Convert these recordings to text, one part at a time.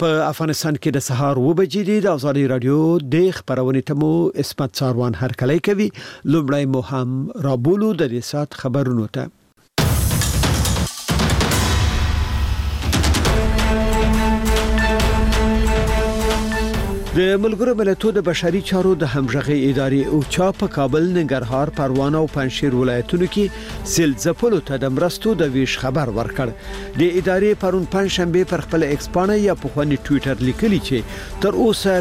په افغانستان کې د سهار 2 بجې د ازادي رادیو د خبرونې ته مو اسمت څاروان هرکلی کوي. لومړی مو هم رابولو د دې سات خبرونو ته. د ملګرو ملتونو د بشري چارو د همغږي ادارې او چا په کابل، ننګرهار، پروان او پنځشیر ولایتونو کې سیل ځپلو ته د مرستو د ویش خبر ورکړ. د ادارې پرون پنځشنبه پر خپل ایکس پاڼه یا په خواني ټوئیټر لیکلي چې تر اوسه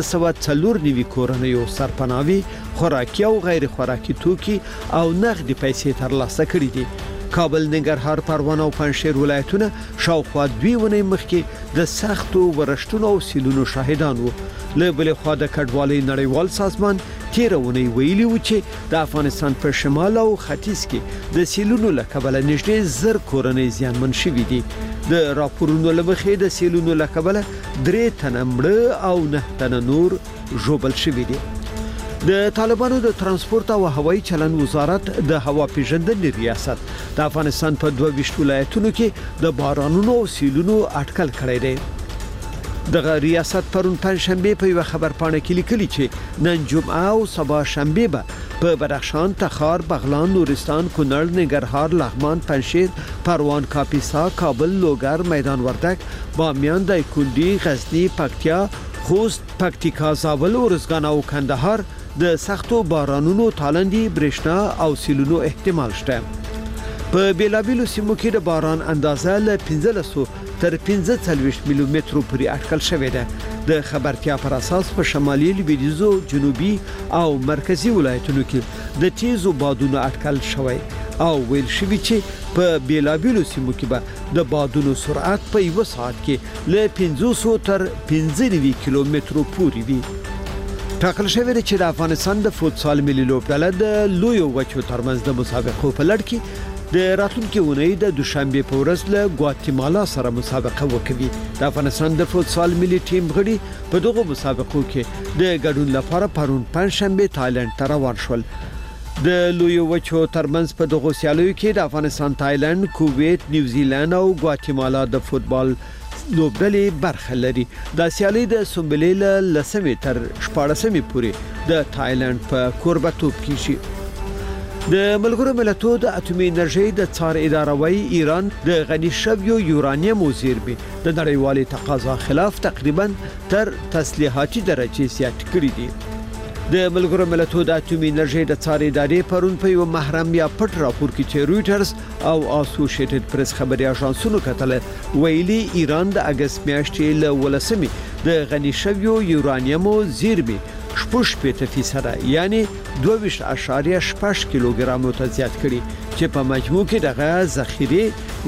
1540 کورنیو سرپناوي، خوراکي او غیر خوراکي توکي او نغدي پیسې ترلاسه کړې دي. کابل، ننګرهار، پروان او پنځشیر ولایتونه شاوخوا 2 ونې مخکې د سختو ورشتونو او سیلونو شاهدان وو. له بل خوا د کډوالۍ نړیوال سازمان تیرونه ویلي و چې د افغانستان په شمال او ختیځ کې د سیلونو له کبله نږدې 1000 کورنۍ زیانمن شوي دي. د راپورونو لمخې د سیلونو له کبله 3 تنه مړه او 9 تنه نور ژوبل شوي دي. د طالبانو د ترانسپورت او هوایي چلند وزارت د هوا پیژندنې ریاست د افغانستان په 22 ولایتونو کې د بارانونو او سیلونو اټکل کړی دی. دغه ریاست پرون پنځشنبه په یو خبرپاڼه کې لیکلي چې نن جمعه او سبا شنبه به په بدخشان، تخار، بغلان، نورستان، کونړ، ننګرهار، لغمان، پنځشیر، پروان، کاپیسا، کابل، لوګر، میدان وردګ، بامیان، دایکنډي، غزني، پکتیا، خوست، پکتیکا، زابل، ارزګان او کندهار د سختو بارانونو، تالندي، برېښنا او سیلونو احتمال شته. په بیلابیلو سیمو کې د باران اندازه له 15 تر 45 ملي مترو پورې اټکل شوې ده. د خبرتیا پر اساس په شمالي، لویدیځو، جنوبي او مرکزی ولایتونو کې د تیزو بادونو اټکل شوی او ویل شوی چې په بیلابیلو سیمو کې به د بادونو سرعت په یو ساعت کې له 500 تر 15 کیلومترو پورې وي. ټاکل شوی دی چې د افغانستان د فوتسال ملي لوبډله د لویو وچو ترمنځ د مسابقو په لړ کې د راتلونکي اونۍ د دوشنبه په ورځ له ګواتیمالا سره مسابقه وکوي. د افغانستان د فوتسال ملي ټیم غړي په دغه مسابقو کې د ګډون لپاره پرون پنځشنبه تایلند ته روان شول. د لویو وچو ترمنځ په دغه سیالیو کې د افغانستان، تایلند، کویت، نیوزیلند او ګواتیمالا د فوتبال لوبډلې برخه لري. د سیالي د سومبلې له 10 تر 14 پورې د تایلند په کوربتوب کې شي. د ملګرو ملتونو د اټومي انرژي د څار اداره وايي ایران د غني شویو یورانیم او زیرمې د نړیوالي تقاضا خلاف تقریبا تر تسلیحاتي درجه زیات کړی دي. د ملګرو ملتونو د اټومي انرژي د څار ادارې پرون په یو محرم یا پټ راپور کې چې رويټرز او اسوسییټډ پریس خبري اژانسونو کتل ویلي ایران د اگست میاشتې له 18 د غني شویو یورانیم او زیرمې 8% یعنی 22.8 کیلوګرام ته زیات کړي چې په مجموع کې دغه ذخیره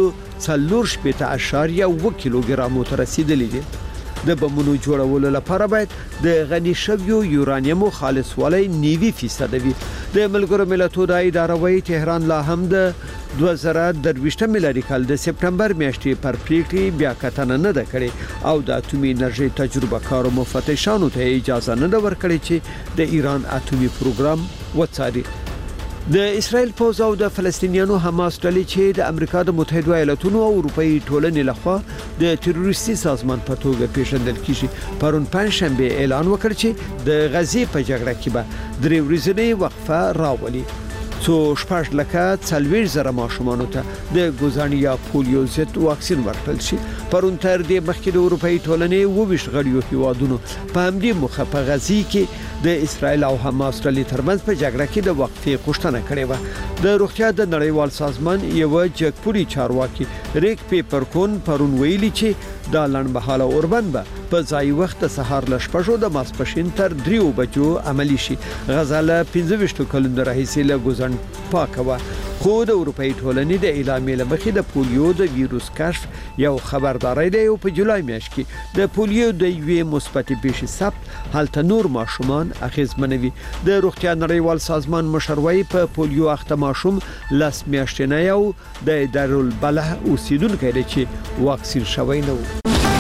1.8 کیلوګرام ته رسیدلې دي. د بمونو جوړولو لپاره باید د غني شویو یورانیم خالص والی 90% وي. د ملګرو ملتونو د اداره وايي تهران لا هم د 2023 میلادي کال د سپټمبر میاشتې پر پریکړې بیا کتنه نه ده کړې او د اټومي انرژي تجربه کارو مفتشانو ته اجازه نه ده ورکړې چې د ایران اټومي پروګرام وڅاري. د اسرائیل پوځ او د فلسطینیانو حماس ډلې چې د امریکا د متحده ایالاتونو او اروپאי ټولنې لخوا د تروریستي سازمان په توګه پیژندل کیږي پرون پنځشنبه اعلان وکړ چې د غزې په جګړه کې به 3 ورځې وقفه راولي. څو 40,000 ماشومانو ته د ګوزانی یا پولیو ضد واکسین ورکړل شي. پرون تر دې مخکې د اروپאי ټولنې 22 غړیو هیوادونو په همدې مخه په غزې کې د اسرائیل او حماس ډلې ترمنځ په جګړه کې د وقفې غوښتنه کړې و. د روغتیا د نړیوال سازمان یو جګپوري چارواکي ریک پیپرکون پرون ویلي چې دا لړمحاله اوربند به په ځای وخت سهار ل 8 د ماسپښین تر 3 بجو عملی شي. غزاله 25 کلونو راهیسې له ګوزن پاکه خو د اروپאי ټولنې د اعلامیې لمخې د پولیو د ویروس کشف یو خبرداري دی او په جولای میاشت کې د پولیو د یوې مثبتې پیښې ثبت هلته نور ماشومان اغیزمنوي. د روغتیا نړیوال سازمان مشروعي په پولیو اخته ماشوم لاس میاشتنه یو د دارالبلح اوسیدونکو دی چې واکسین شوی نه و.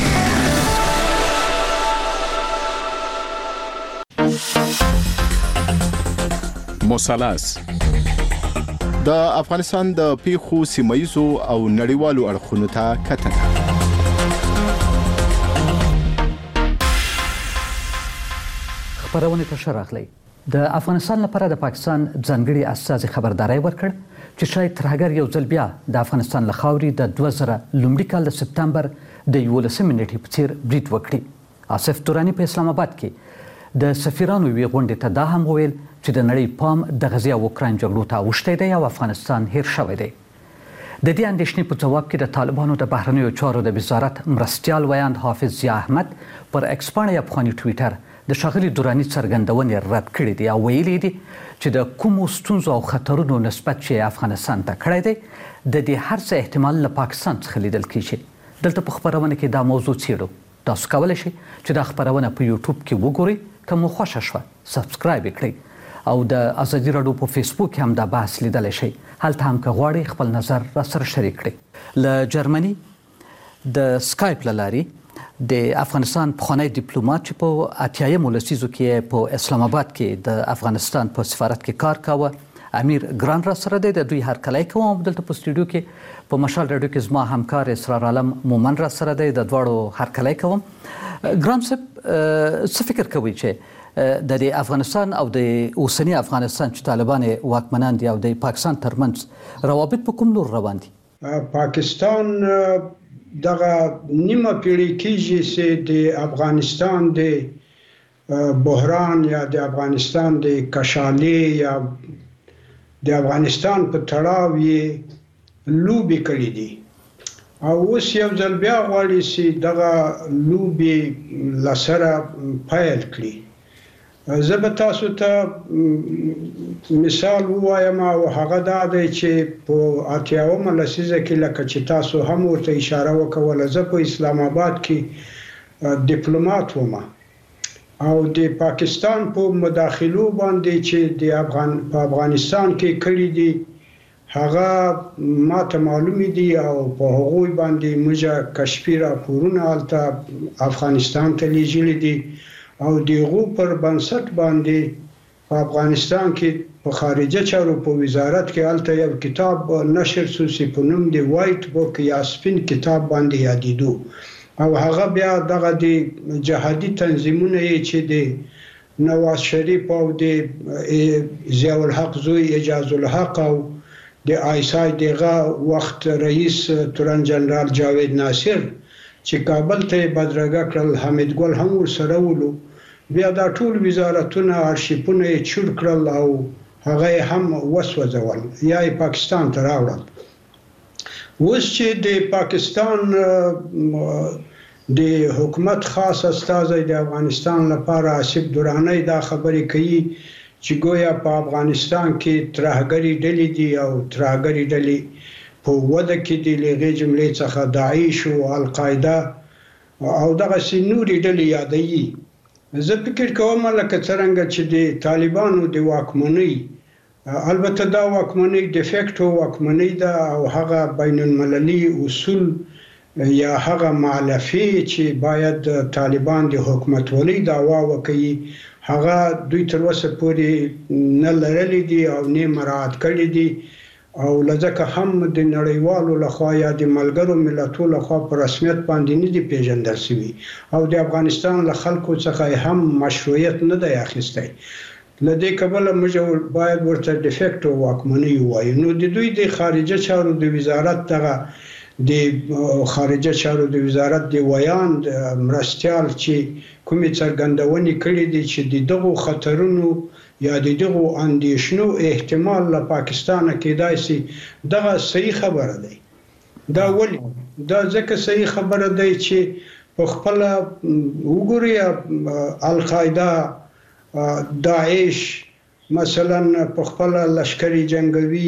مثلث د افغانستان د پیښو سیمایي او نړیوالو اړخونو ته کتنه. خبرونه ته شراغلی د افغانستان لپاره د پاکستان ځانګړي استازي خبرداري ورکړ چې شاید ترهګر یو ځل بیا د افغانستان له خاورې د 2000 لومړي کال د سپتمبر د 11 نیټې په څیر برید وکړي. آصف تورانی په اسلام آباد کې د سفیرانو یوې غونډې ته دا هم وویل چې د نړۍ پام د غزې او اوکراین جګړو ته اوښتی دی او افغانستان هیر شوی دی. د دې اندېښنې په ځواب کې د طالبانو د بهرنیو چارو د وزارت مرستیال ویاند حافظ ضیا احمد پر ایکس پاڼه یا پخواني ټویټر د ښاغلي دراني څرګندونې رد کړې دي او ویلي دي چې د کومو ستونزو او خطرونو نسبت چې افغانستان ته کړی دی د دې هر څه احتمال له پاکستان څخه لیدل کېږي. دلته په خپرونه کې دا موضوع څېړو. تاسو کولی شئ چې دا خپرونه په یوټیوب کې وګورئ. که مو خوښه شوه سبسکرایب یې کړئ او د ازادي راډیو په فیسبوک کې هم دا بحث لیدلی شئ. هلته هم که غواړئ خپل نظر راسره شریک کړئ. له جرمني د سکایپ له لارې د افغانستان پخوانی ډیپلوماټ چې په 80مو لسیزو کې په اسلام آباد کې د افغانستان په سفارت کې کار کاوه امیر ګران را سره دی. د دوی هرکلی کوم. دلته په سټوډیو کې په مشال راډیو کې زما همکار اسرار عالم مومن را سره دی. د دواړو هرکلی کوم. ګران صاحب څه فکر کوئ چې د افغانستان او د اوسني افغانستان چې طالبان واکمنان دي او د پاکستان ترمنځ روابط په کوم لور روان دي؟ پاکستان دغه نیمه پیړۍ کېږي چې د افغانستان د بحران یا د افغانستان د کشالې یا د افغانستان په تړاو یې لوبې کړې دي او اوس یو ځل بیا غواړي چې دغه لوبې له سره پیل کړي. زه به تاسو ته مثال ووایم او هغه دا دی چې په 80مه لسیزه کې لکه چې تاسو هم ورته اشاره وکوله زه په اسلام آباد کې ډیپلوماټ وم او د پاکستان په مداخلو باندې چې په افغانستان کې کړي دي هغه ماته معلوم دي او په هغوی باندې موږ کشفي راپورونه هلته افغانستان ته لیږلي دي او دغه پر بنسټ باندې په افغانستان کې په خارجه چارو په وزارت کې هلته یو کتاب نشر شو چې په نوم دی وایټ بوک یا سپین کتاب باندې یادېدو او هغه بیا دغه د جهادي تنظیمونه چې د نواز شریف او د ضیاء الحق زوی اعجاز الحق او د آیسای دغه وخت رئیس تورن جنرال جاوید ناصر چې کابل ته بدرګه کړل حمید ګل هم ورسره ولو بیا دا ټول وزارتونه ارشیفونه یې چور کړل او هغه هم وسوځول یا پاکستان ته راوړل. اوس چې د پاکستان د حکومت خاص استازی د افغانستان لپاره آصف درانی دا خبرې کوي چې گویا په افغانستان کې ترهګري ډلې دي او ترهګري ډلې په وده کې د لغې جملې څخه داعش او القاعده او دغه نوري ډلې یادوي. زه فکر کوم لکه څنګه چې د طالبانو د واکمنۍ البته دا واکمنۍ د فیکټو واکمنۍ ده او هغه بین المللي اصول یا هغه مالفي چې باید طالبان د حکومتولۍ دعوا وکړي هغه دوی تر اوسه پورې نه لرلې دي او نه مراعات کړي دي او لکه هم د نړیوالو لخوا یا د ملګرو ملتونو لخوا په رسمیت باندې نه دي پیژندل شوي او د افغانستان له خلکو څخه هم مشروعیت نه دی اخیستی. له دې کبله موږ باید ورته د فیکټو واکمنۍ ووایو. نو د دوی د خارجه چارو د وزارت دغه د خارجه چارو د وزارت د ویاند مرستیال چې کومې څرګندونې کړې دي چې دغه خطرونو یا دغه اندیشنو احتمال له پاکستان کېدای شي دغه صحیح خبره ده. دا ولی دا ځکه صحیح خبره ده چې په خپل وګورئ القاعده داعش مثلا په خپل لشکري جنگوي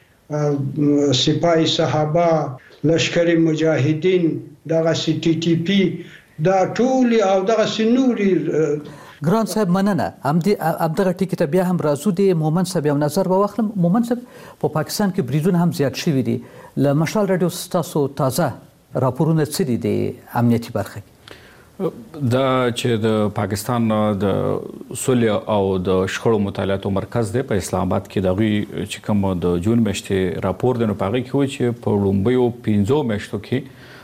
سپاه صحابه لشکري مجاهدین دغه ټي ټي پی دا ټول او دغه نوري. ګران صاحب مننه. همدغه ټکي ته بیا هم راځو. د مومن صاحب یو نظر به واخلم. مومن صاحب په پاکستان کې بریدونه هم زیات شوي دي. له مشال راډیو ستاسو تازه راپورونه څه دي د امنیتي برخه کې؟ دا چې د پاکستان د صلح او د شخړو مطالعاتو مرکز دی په اسلام آباد کې دغه چې کوم د جون میاشتې راپور دی نو په هغه کې وایي چې په لومړیو 15 میاشتو کې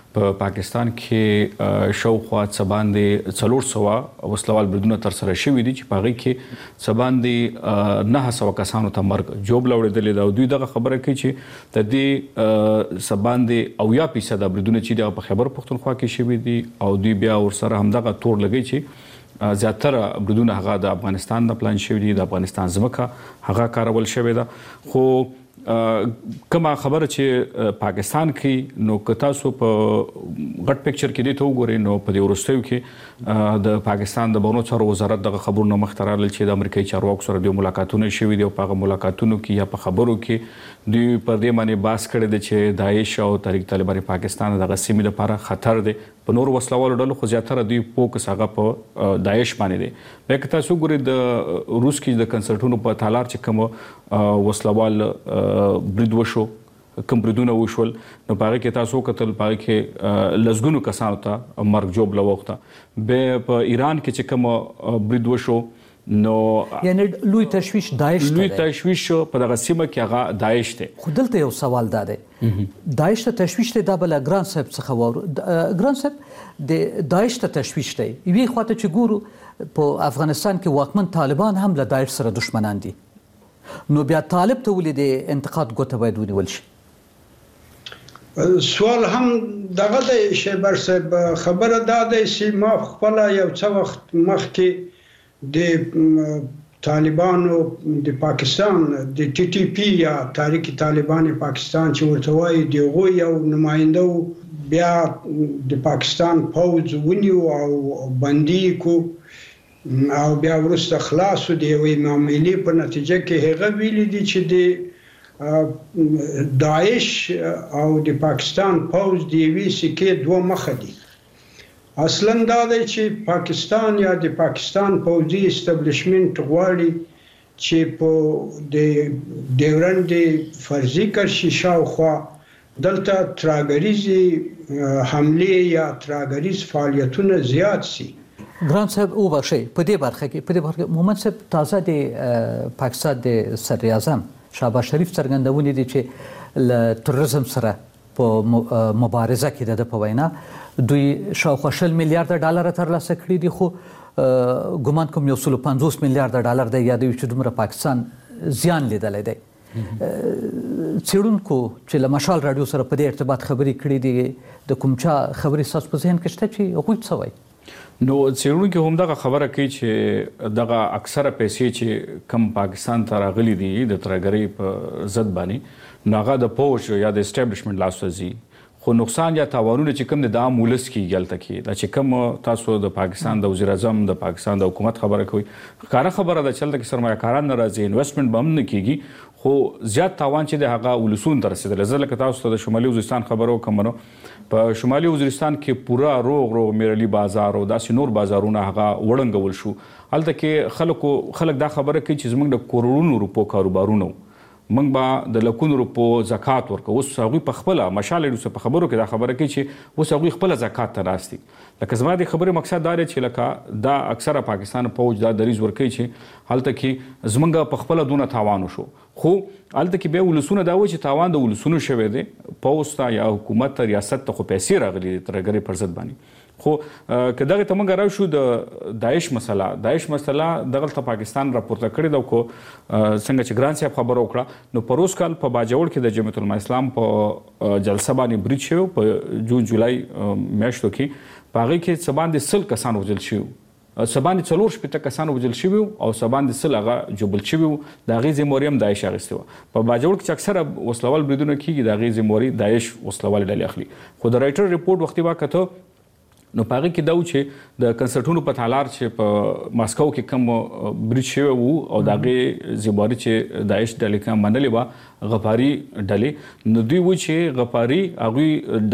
په پاکستان کې شاوخوا څه باندې 400 وسلوال بریدونه ترسره شوي دي چې په هغې کې څه باندې 900 کسانو ته مرګ جوب لوړېدلی ده او دوی دغه خبره کوي چې د دې څه باندې 80% بریدونه چې دي په خیبر پښتونخوا کې شوي دي او دوی بیا ورسره همدغه تور لګوي چې زیاتره بریدونه هغه د افغانستان نه پلان شوي دي، د افغانستان ځمکه هغه کارول شوې ده. خو کومه خبره چې پاکستان کې نو که تاسو په غټ پکچر کې دې ته وګورئ نو په دې وروستیو کې د پاکستان د بهرنیو چارو وزارت دغه خبرونه مخته راغلل چې د امریکایي چارواکو سره د ملاقاتونه شوي دي او په هغه ملاقاتونو کې یا په خبرو کې دوی پر دې باندې بحث کړی دی چې داعش او تحریک طالبان پاکستان دغه سیمې لپاره خطر دی. په نور وسلوالو ډلو خو زیاتره دوی فوکس هغه په داعش باندې دی. بیا که تاسو وګورئ د روس کې د کنسرټونو په تالار چې کوم وسلوال برید وشو، کوم بریدونه وشول، نو په هغې کې تاسو وکتل په هغې کې لسګونو کسانو ته مرګ ژوبله واوښته. بیا په ایران کې چې کوم برید وشو نو یعنی لوی تشویش داعش لوی تشویش په دغه سیمه کې هغه داعش دی. خو دلته یو سوال دا دی، داعش ته تشویش دی، دا بله ګران صاحب څخه واورو. ګران صاحب د داعش ته تشویش دی، یوې خواته چې ګورو په افغانستان کې واکمن طالبان هم له داعش سره دشمنان دي، نو بیا طالب ته ولې د انتقاد ګوته باید ونیول شي؟ سوال هم دغه دی شیبر صاحب، خبره دا دی چې ما خپله یو څه وخت مخکې د طالبانو د پاکستان د ټي ټي پی یا تحریک طالبان پاکستان چې ورته وایي د هغوی یو نماینده بیا د پاکستان پوځ ونیو او بندي کو او بیا وروسته خلاصو د یوې معاملې په نتیجه کې هغه ویلي دي چې د داعش او د پاکستان پوځ د یوې سکې دوه مخه دي. اصلا دا دی چې پاکستان یا د پاکستان پوځي استبلیشمنت غواړي چې په د ډیورنډ فرضي کرشي شاوخوا دلته تراګریزي حمله یا تراګریز فعالیتونه زیات سي. ګران صاحب وبخښئ، په دې برخه کې محمد صاحب تازه د پاکستان د صدر اعظم شهباز شریف څرګندونې دي چې له تروریزم سره په مبارزه کې د په وینا دوی شاوخوا 20 میلیارډ ډالر ترلاسه کړي دي، خو ګمان کوم 150 میلیارډ ډالر دی یادوي چې دومره پاکستان زیان لیدلی دی. څېړونکو چې له مشال راډیو سره په دې ارتباط خبرې کړي دي، د کوم چا خبرې ستاسو په ذهن کې شته چې هغوی څه وایي؟ نو څېړونکي هم دغه خبره کوي چې دغه اکثره پیسې چې کم پاکستان ته راغلي دي د ترهګرۍ په ضد باندې، نو هغه د پوځ یا د اسټابلیشمنټ لاسته ځي، خو نقصان یا تاوانونه چې کوم د عام ولس کېږي هلته کې دا چې کوم تاسو د پاکستان د وزیر اعظم د پاکستان د حکومت خبره کوئ، ښکاره خبره ده چې هلته کې سرمایه کاران نه راځي، انویسټمنټ به هم نه کېږي، خو زیات تاوان چې دی هغه ولسونو ته رسېدلی. زه لکه تاسو ته د شمالي وزیرستان خبره وکړم، نو په شمالي وزیرستان کې پوره روغ میرلي بازار او داسې نور بازارونه هغه وړنګول شو. هلته کې خلک دا خبره کوي چې زموږ د کروڑونو روپو کاروبارونه موږ به د لکونو روپو زکات ورکو. اوس هغوی په خپله مشال روسه په خبرو کې دا خبره کوي چې اوس هغوی خپله زکات ته ناست دي. لکه زما د خبرې مقصد دا دی چې لکه دا اکثره پاکستان پوځ دا دریځ ورکوي چې هلته کې زموږ په خپله دونه تاوان وشو، خو هلته کې بیا ولسونه دا وایي چې تاوان د ولسونو شوی دی، پوځ ته یا حکومت ته ریاست ته خو پیسې راغلي دي ترهګرۍ پر ضد باندې. خو که دغه ته موږ راشو د داعش مسله دغلته پاکستان راپورته کړې ده، خو څنګه چې ګران صاحب خبره وکړه نو په روز کال په باجوړ کې د جمعیت العلماء اسلام په جلسه باندې برید شوی په جون جولای میاشتو کې، په هغې کې څه باندې 100 کسان وژل شوي، څه باندې 4 کسان وژل شوي او څه باندې 100 هغه ژوبل شوي وو. د هغې ذمهواري هم داعش اخیستې وه. په باجوړ کې چې اکثره وسلوال بریدونه کېږي د هغې ذمهواري داعش وسلوالې ډلې اخلي. خو د رایټر رپورټ وختي واکته نو په هغې کې دا و چې د کنسرټونو په تالار چې په ماسکو کې کوم برید شوی و او د هغې ذمهواري چې داعش ډلې کوم منلې وه غفاري ډلې، نو دوی و چې غفاري هغوی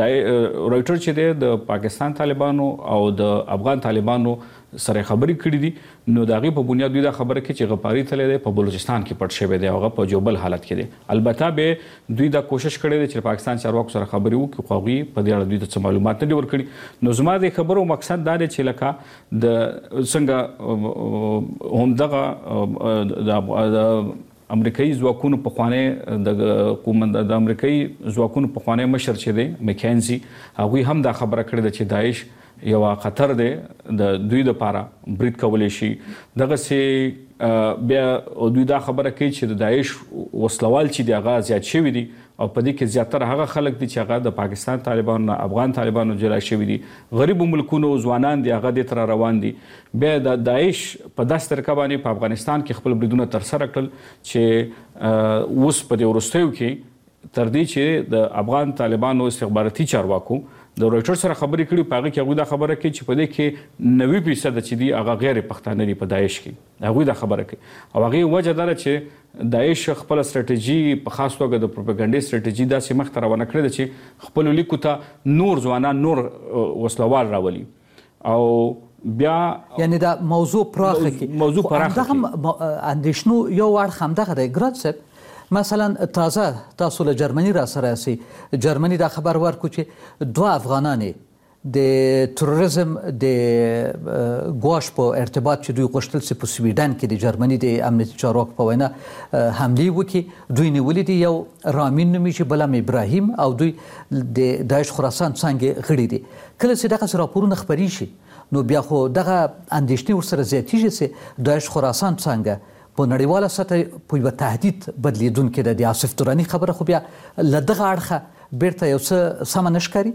رایټر چې دی د پاکستان طالبانو او د افغان طالبانو سره خبرې کړې دي، نو د هغې په بنیاد دوی دا خبره کوي چې غفاري تللی دی په بلوچستان کې پټ شوی دی او هغه په جوبل حالت کې دی. البته به دوی دا کوشش کړی دی چې پاکستان چارواکو سره خبرې وکړي، خو هغوی په دې اړه دوی ته څه معلومات نه دي ورکړي. نو زما د خبرو مقصد دا دی چې لکه د څنګه همدغه د امریکایي ځواکونو پخوانی د امریکایي ځواکونو پخوانی مشر چې دی مکینزي هغوی هم دا خبره کړې ده چې داعش یو خطر دی د دوی لپاره برید کولی شي دغسې بیا دوی دا خبره کوي چې د داعش وسلوال چې دی هغه زیات شوي دي او په دې کې زیاتره هغه خلک دي چې هغه د پاکستان طالبانو نه افغان طالبانو جلا شوي دي غریبو ملکونو ځوانان دي هغه دې ته روان دي بیا د داعش په داسې طریقه باندې په افغانستان کې خپل بریدونه ترسره کړل چې اوس په دې وروستیو کې تر دې چې د افغان طالبانو استخباراتي چارواکو د رویټرز سره خبرې کړي په هغه کې هغوی دا خبره کوي چې په دې کې 90% چې دي هغه غیر پښتانه دي په داعش کې هغوی دا خبره کوي او هغې وجه دا ده چې داعش خپل استراتیژي په خاص توګه د پروپاګانډي استراتیژي داسې مخ ته روانه کړې ده چې خپلو لیکو ته نور ځوانان نور وسلوال راولي او بیا یعنی دا موضوع پراخه کې دغه اندېښنو یو اړخ همدغه دی ګراد صاحب مثلا تازه تاسو له جرمني را سره یاستئ جرمني دا خبر ورکړو چې 2 افغانان د تروریزم د ګواښ په ارتباط چې دوی غوښتل چې په سویډن کې د جرمني د امنیتي چارواکو په وینا حملې وکړي دوی نیولي دي یو رامین نومیږي بل هم ابراهیم او دوی د داعش خراسان څانګې غړي دي کله چې دغسې راپورونه خپرې شي نو بیا خو دغه اندېښنې ورسره زیاتېږي چې داعش خراسان څانګه په نړیواله سطح په یوه تهدید بدلیدونکې ده د آصف دراني خبره خو بیا له دغه اړخه بیرته یو څه سمه نه ښکاري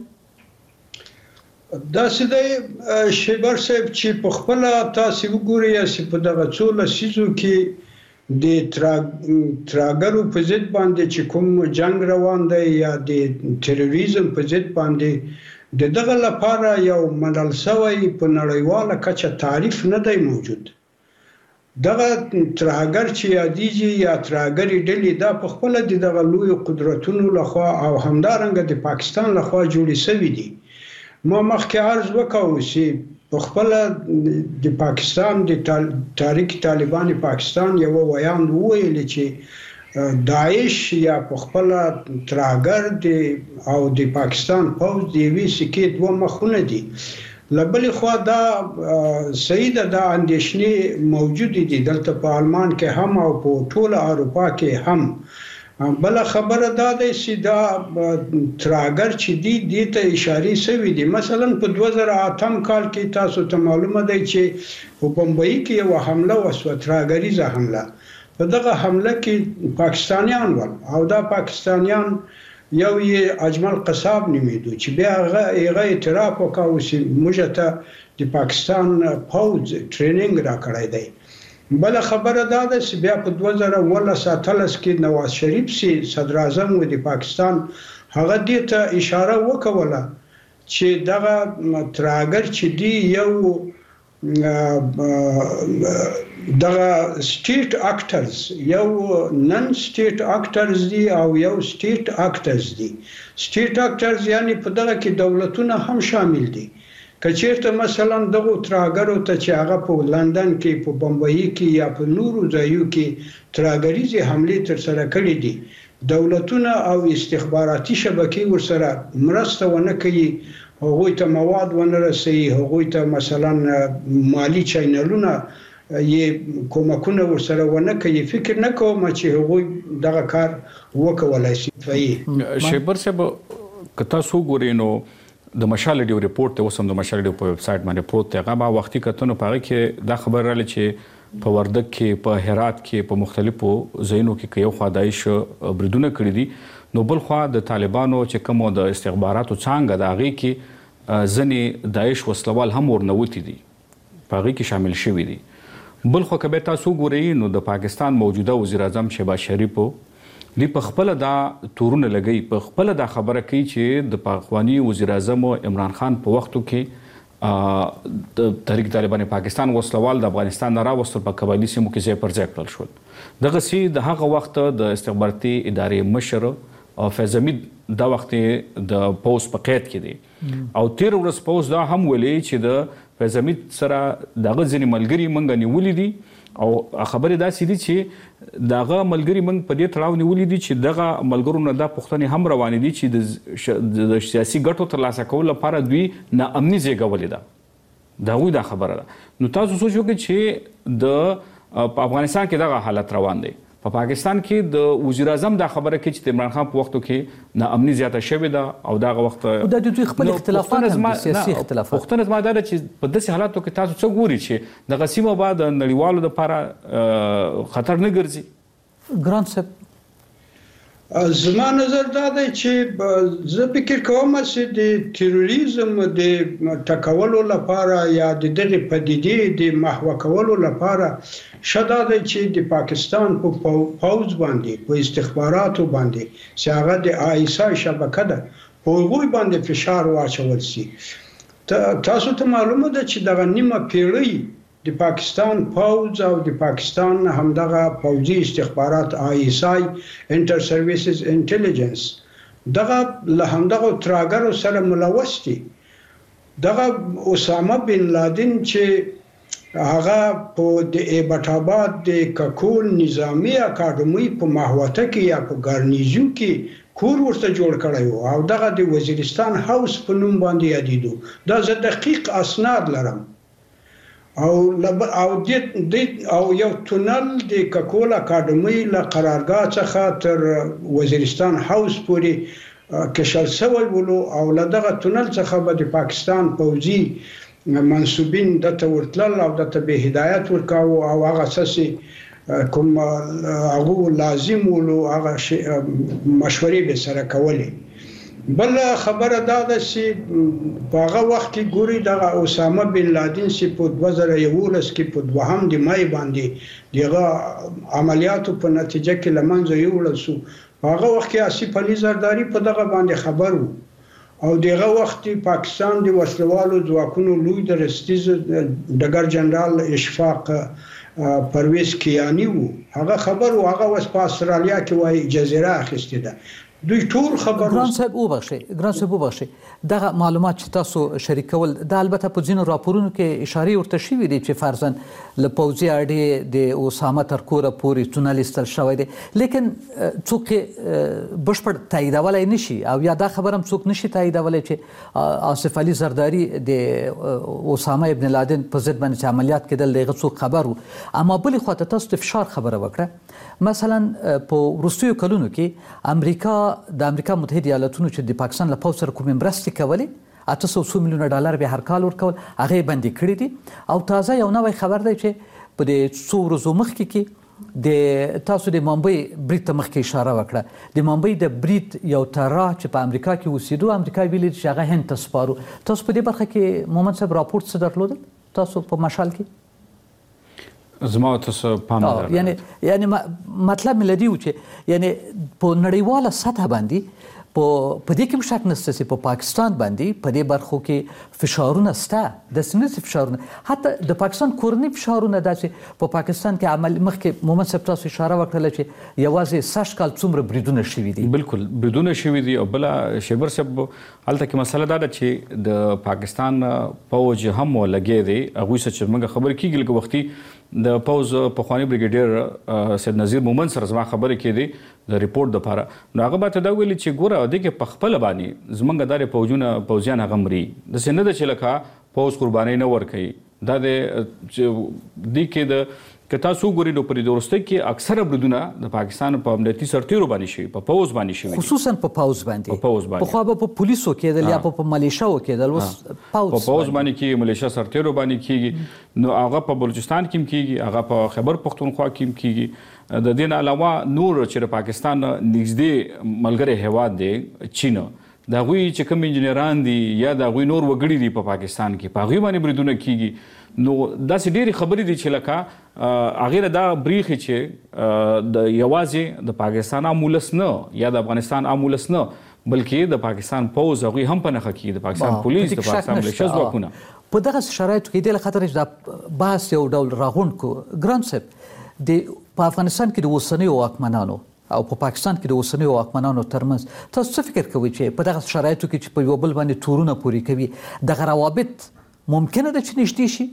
داسې دی شیبر صاحب چې په خپله تاسې وګورئ یاسې په دغه څو لسیزو کې د تراګرو په ضد باندې چې کوم جنګ روان دی یا د تروریزم په ضد باندې د دغه لپاره یو منل شوی په نړیواله کچه تعریف نه دی موجود دغه ترهګر چې یادېږي یا ترهګرې ډلې دا په خپله د دغه لویو قدرتونو لخوا او همدارنګه د پاکستان لخوا جوړې شوي دي ما مخکې عرض وکړو چې په خپله د پاکستان د تحریک طالبان پاکستان یو ویاند وویل چې داعش یا په خپله ترهګر او د پاکستان پوځ د یوې سکې 2 مخونه دي لبلې خوا دا صحیح ده دا اندېښنې موجودې دي دلته په آلمان کې هم او په ټوله اروپا کې هم بله خبره دا ده چې دا ترهګر چې دي دې ته اشارې شوي دي مثلا په 2008 کال کې تاسو ته معلومه دی چې په بمبئی کې یوه حمله وشوه ترهګریزه حمله په دغه حمله کې پاکستانیان ول او دا پاکستانیان یو یې اجمل قصاب نومیدو چې بیا هغه اعتراف وکړو چې موږ ته د پاکستان پوځ ټریننګ راکړی دی بله خبره دا ده چې بیا په 2018 کې نواز شریف سي صدر اعظم و د پاکستان هغه دې ته اشاره وکوله چې دغه ترهګر چې دی یو دغه سټیټ اکټرز یو نن سټیټ اکټرز دي او یو سټیټ اکټرز دي سټیټ اکټرز یعنی په دغه کې دولتونه هم شامل دي که چیرته مثلا دغه ترهګرو ته چې هغه په لندن کې په بمبئی کې یا په نورو ځایو کې ترهګریزې حملې ترسره کړې دي دولتونه او استخباراتي شبکې ورسره مرسته ونه کوي هغوی ته مواد ونه رسوي هغوی ته مثلا مالی چینلونه یې کومکونه ورسره ونه کوي فکر نه کوم چې هغوی دغه کار وکولای شي شیبر صاحب که تاسو ګورئ نو د مشال ډیو ریپورت ته اوس هم د مشال ډیو په ویب سایټ باندې پروت دی هغه ما وختي کتنو په هغه کې دا خبر راغلی چې په وردګ کې په هرات کې په مختلفو ځایونو کې یو خوا داعش بریدونه کړي دي نو بل خوا د طالبانو چې کوم د استخباراتو څانګه د هغې کې ځینې داعش وسلوال هم ورنوتي دي په هغې کې شامل شوي دي بل خو که تاسو ګورئ نو د پاکستان موجوده وزیر اعظم شهباز شریف دی په خپل دا تورونه لګي په خپل دا خبره کوي چې د پاکستاني وزیر اعظم عمران خان په وختو کې د تحریک طالبان پاکستان وسلوال د افغانستان نه راوستل په قبایلي سیمو کې ځای پر ځای کړل شول دغه سي د هغه وخت د استخباراتي ادارې مشر فیض حمید دا وخت د پوز په قید کې دی او تیر ورځ پوز دا هم ویلي چې د فیض حمید سره دغه ځینې ملګري موږ نیولي دي او خبرې داسې دي چې دغه ملګري موږ په دې تړاو نیولي دي چې دغه ملګرو نه دا پوښتنې هم روانې دي چې د سیاسي ګټو ترلاسه کولو لپاره دوی ناامني زېږولې ده د هغوی دا خبره ده نو تاسو سوچ وکړئ چې په افغانستان کې دغه حالت روان دی په پاکستان کې د وزیر اعظم دا خبره کوي چې عمران خان په وختو کې ناامني زیاته شوې ده او دغه وخت د دوی خپل اختلافات هم سیاسي اختلافات پوښتنه زما دا ده چې په داسې حالاتو کې تاسو څه ګوري چې دغه سیمه به د نړیوالو لپاره خطر نه ګرځي؟ ګران صاحب زما نظر دا دی چې زه فکر کوم چې د تروریزم د ټکولو لپاره یا د دغه پدیدې د محو کولو لپاره شدا دی چې د پاکستان په پوز باندې په استخباراتو باندې چې هغه د آیسای شبکه ده په هغوی باندې فشار واچول شي. تاسو ته معلومه ده چې دغه نیمه پیړۍ د پاکستان پوز او د پاکستان همدغه پوزي استخبارات آیسای انټر سرویسز انټيليجنس دغه له همدغه تراګرو سره ملوث دي. دغه اسامه بن لادن چې هغه په د ایبټاباد د ککول نظامی اکاډمي په ماهوته کې یا په ګارنیزو کې کور ورته جوړ کړی او دغه د وزیرستان هاوس په نوم باندې یادیدو. دا زه دقیق اسناد لرم او یو تونل د ککول اکاډمي له قرارګاه څخه تر وزیرستان هاوس پورې کشل شوی ولو او له دغه تونل څخه به د پاکستان پوځي منسوبین دته ورتلل او دته به هدایت ورکاو او هغه اساسي کوم هغه لازم ولو هغه مشورې به سره کولې. بل خبره دا ده چې په هغه وخت کې ګوري دغه اسامه بن لادن چې په 2011 کې په 2 د مای باندې دغه عملیاتو په نتیجه کې لمنځه یوړل شو. په هغه وخت کې آصف علي زرداری په دغه باندې خبر وو او دغه وخت پاکستان د وسلوالو ځواکونو لوی درستیز ډګر جنرال اشفاق پرویز کیانی وو. هغه خبر وو هغه وس په استرالیا کې وای جزیره اخیسته ده. دوی ټول خبر ګران صاحب وبخښي دغه معلومات چې تاسو شریکول د البته په ځینو راپورونو کې اشاره ورته شوې دي چې فرضاً له پوځي اډې د اسامه تر کوره پورې تونل ایستل شوی دی لیکن څوک بشپړ تاییدولی نشي او یا دا خبر هم څوک نشي تاییدولی چې آصف علي زرداری د اسامه ابن لادن په ضد باندې چې عملیات کېدل دغه څوک خبر وو. اما بلې خواته تاسو د فشار خبره وکړه مثلا په وروستیو کلونو کې د امریکا متحده ایالاتونو چې د پاکستان له پوځ سره کومې مرستې کولې 800 میلیونه ډالر به هر کال ورکول هغه بندي کړی دي او تازه یو نوې خبر دی چې په دې څو ورځو مخکې کې د تاسو د ممبئی برید ته مخکې اشاره وکړه. د ممبئی د برید یو طرح چې په امریکا کې اوسېدو امریکا ویلي چې هغه هند ته سپارو. تاسو په دې برخه کې مومن صاحب راپورټ څه درلودل تاسو په مشال کې؟ زما تاسو پام یعنی مطلب ملدي و چې یعنی په نړیواله سطح باندې په دې کې شک نشته چې په پاکستان باندې په دې برخو کې فشارونه شته د سنت فشارونه حتی د پاکستان کورنۍ فشارونه داسې په پاکستان کې عمل مخکې مومن صاحب تاسو اشاره وکړه چې یوازې 60 کال څومره بریدونه شوي دي. بالکل بریدونه شوي دي او بل شیبر صاحب هلته کې مسله دا ده چې د پاکستان پوځ هم لګي دی هغوی څه چې موږ خبرې کېږي لکه وختي د پوز پخوانی بریګیډیر سید نذیر مومن سره زما خبرې کېدې د ریپورت لپاره نو هغه به ته دا ویلي چې ګوره د کې په خپل باندې زمونږ دارې پوځیان هغه مري داسې نه ده چې لکه پوز قربانۍ نه ورکوي دا د دې کې د که تاسو ګورئ نو په دې وروستۍ کې اکثره بریدونه د پاکستان په امنیتي سرتیرو باندې شوي په پوځ باندې شوي خصوصا په پوځ باندې پخوا به په پولیسو کېدل یا په ملیشاو کېدل اوس په پوځ باندې کې ملیشا سرتیرو باندې کېږي نو هغه په بلوچستان کې کېږي هغه په خیبر پختونخوا کې کېږي. د دې علاوه نور چې د پاکستان نږدې ملګری هیواد دی چین د هغوی چې کوم انجینران دي یا د هغوی نور وګړي دي په پاکستان کې په هغوی باندې بریدونه کېږي. نو داسې ډېرې خبرې دي چې لکه هغې دا بریښي چې د یوازې د پاکستان عام ولس نه یا د افغانستان عام ولس نه بلکې د پاکستان پوځ هغوی هم په نښه کېږي د پاکستان پولیس د پاکستان ملیشا ځواکونه په دغه شرایطو کې دې له خطره چې دا بحث یو ډول راغونډ کړو. ګران صاحب په افغانستان کې د اوسنیو واکمنانو او په پاکستان کې د اوسنیو واکمنانو ترمنځ تاسو څه فکر کوئ چې په دغه شرایطو کې چې په یو بل باندې تورونه پورې کوي دغه روابط ممکنه ده چې نږدې شي؟